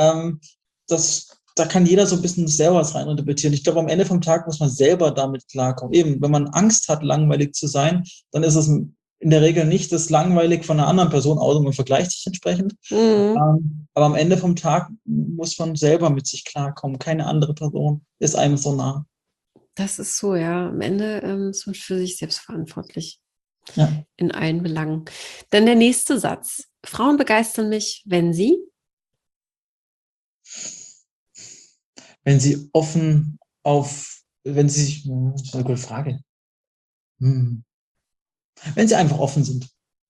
[SPEAKER 2] Da kann jeder so ein bisschen selber was reininterpretieren. Ich glaube, am Ende vom Tag muss man selber damit klarkommen. Eben, wenn man Angst hat, langweilig zu sein, dann ist es in der Regel nicht das langweilig von einer anderen Person aus und man vergleicht sich entsprechend. Aber am Ende vom Tag muss man selber mit sich klarkommen. Keine andere Person ist einem so nah.
[SPEAKER 1] Das ist so, ja. Am Ende ist man für sich selbst verantwortlich.
[SPEAKER 2] Ja.
[SPEAKER 1] In allen Belangen. Dann der nächste Satz. Frauen begeistern mich, wenn sie
[SPEAKER 2] offen wenn sie sich, das ist eine gute Frage. Wenn sie einfach offen sind.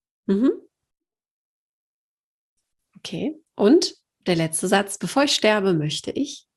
[SPEAKER 1] Okay. Und der letzte Satz. Bevor ich sterbe, möchte ich.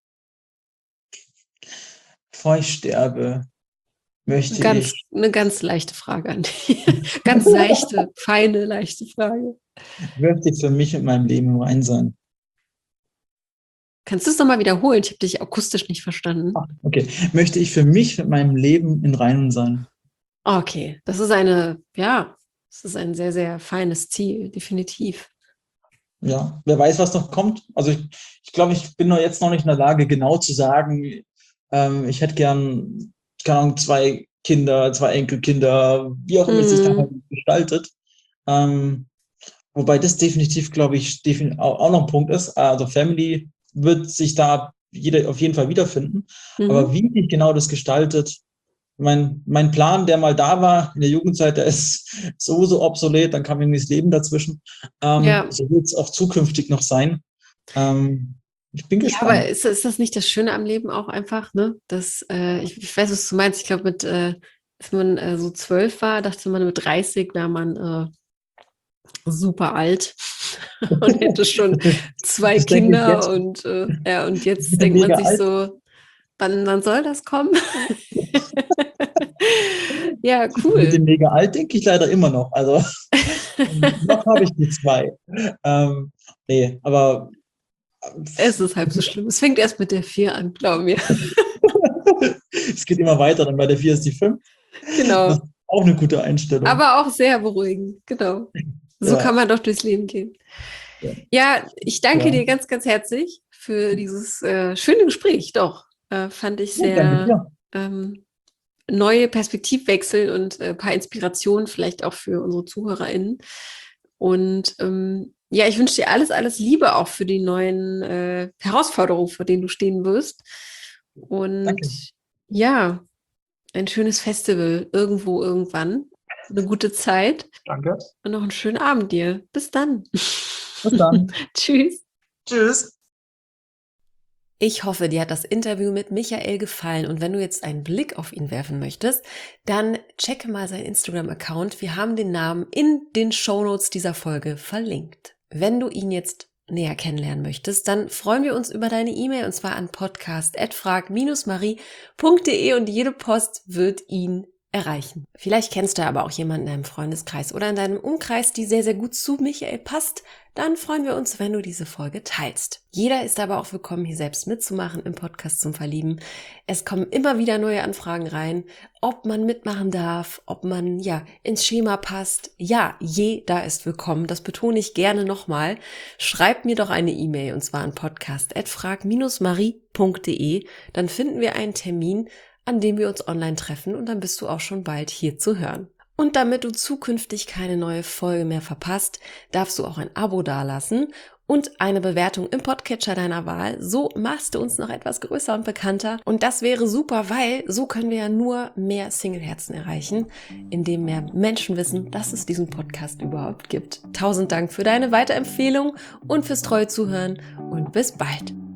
[SPEAKER 2] Bevor ich sterbe, möchte ich.
[SPEAKER 1] Eine ganz leichte Frage an dich. Ganz seichte, feine, leichte Frage.
[SPEAKER 2] Möchte ich für mich mit meinem Leben im Reinen sein.
[SPEAKER 1] Kannst du es nochmal wiederholen? Ich habe dich akustisch nicht verstanden.
[SPEAKER 2] Okay. Möchte ich für mich mit meinem Leben im Reinen sein?
[SPEAKER 1] Okay. Das ist ein sehr, sehr feines Ziel, definitiv.
[SPEAKER 2] Ja, wer weiß, was noch kommt. Also ich glaube, ich bin jetzt noch nicht in der Lage, genau zu sagen, ich hätte gern, keine Ahnung, 2 Kinder, 2 Enkelkinder, wie auch immer es sich dann halt gestaltet. Wobei das definitiv, glaube ich, auch noch ein Punkt ist. Also Family wird sich da jeder auf jeden Fall wiederfinden. Aber wie sich genau das gestaltet, mein Plan, der mal da war in der Jugendzeit, der ist sowieso obsolet, dann kam irgendwie das Leben dazwischen. So wird es auch zukünftig noch sein. Ich bin gespannt.
[SPEAKER 1] Ja, aber ist das nicht das Schöne am Leben auch einfach, ne? Dass, ich weiß, was du meinst. Ich glaube, als man so 12 war, dachte man, mit 30 wäre man super alt und hätte schon 2 Kinder und jetzt denkt man sich so, wann soll das kommen? Ja, cool.
[SPEAKER 2] Mit dem mega alt denke ich leider immer noch. Also noch habe ich die 2. Nee, aber
[SPEAKER 1] es ist halb so schlimm. Es fängt erst mit der 4 an, glaub mir.
[SPEAKER 2] Es geht immer weiter, dann bei der 4 ist die 5.
[SPEAKER 1] Genau.
[SPEAKER 2] Das ist auch eine gute Einstellung.
[SPEAKER 1] Aber auch sehr beruhigend, genau. So kann man doch durchs Leben gehen. Ja, ich danke dir ganz, ganz herzlich für dieses schöne Gespräch. Doch, fand ich sehr neue Perspektivwechsel und ein paar Inspirationen vielleicht auch für unsere ZuhörerInnen. Und ja, ich wünsche dir alles Liebe auch für die neuen Herausforderungen, vor denen du stehen wirst. Und
[SPEAKER 2] Danke.
[SPEAKER 1] ja, ein schönes Festival irgendwo, irgendwann. Eine gute Zeit
[SPEAKER 2] Danke.
[SPEAKER 1] und noch einen schönen Abend dir. Bis dann.
[SPEAKER 2] Bis dann.
[SPEAKER 1] Tschüss.
[SPEAKER 2] Tschüss.
[SPEAKER 1] Ich hoffe, dir hat das Interview mit Michael gefallen und wenn du jetzt einen Blick auf ihn werfen möchtest, dann checke mal seinen Instagram-Account. Wir haben den Namen in den Shownotes dieser Folge verlinkt. Wenn du ihn jetzt näher kennenlernen möchtest, dann freuen wir uns über deine E-Mail und zwar an podcast@frag-marie.de und jede Post wird ihn erreichen. Vielleicht kennst du aber auch jemanden in deinem Freundeskreis oder in deinem Umkreis, die sehr, sehr gut zu Michael passt. Dann freuen wir uns, wenn du diese Folge teilst. Jeder ist aber auch willkommen, hier selbst mitzumachen im Podcast zum Verlieben. Es kommen immer wieder neue Anfragen rein, ob man mitmachen darf, ob man ja ins Schema passt. Ja, jeder ist willkommen. Das betone ich gerne nochmal. Schreib mir doch eine E-Mail und zwar an podcast@frag-marie.de. Dann finden wir einen Termin, an dem wir uns online treffen und dann bist du auch schon bald hier zu hören. Und damit du zukünftig keine neue Folge mehr verpasst, darfst du auch ein Abo dalassen und eine Bewertung im Podcatcher deiner Wahl. So machst du uns noch etwas größer und bekannter. Und das wäre super, weil so können wir ja nur mehr Single-Herzen erreichen, indem mehr Menschen wissen, dass es diesen Podcast überhaupt gibt. 1000 Dank für deine Weiterempfehlung und fürs treue Zuhören und bis bald.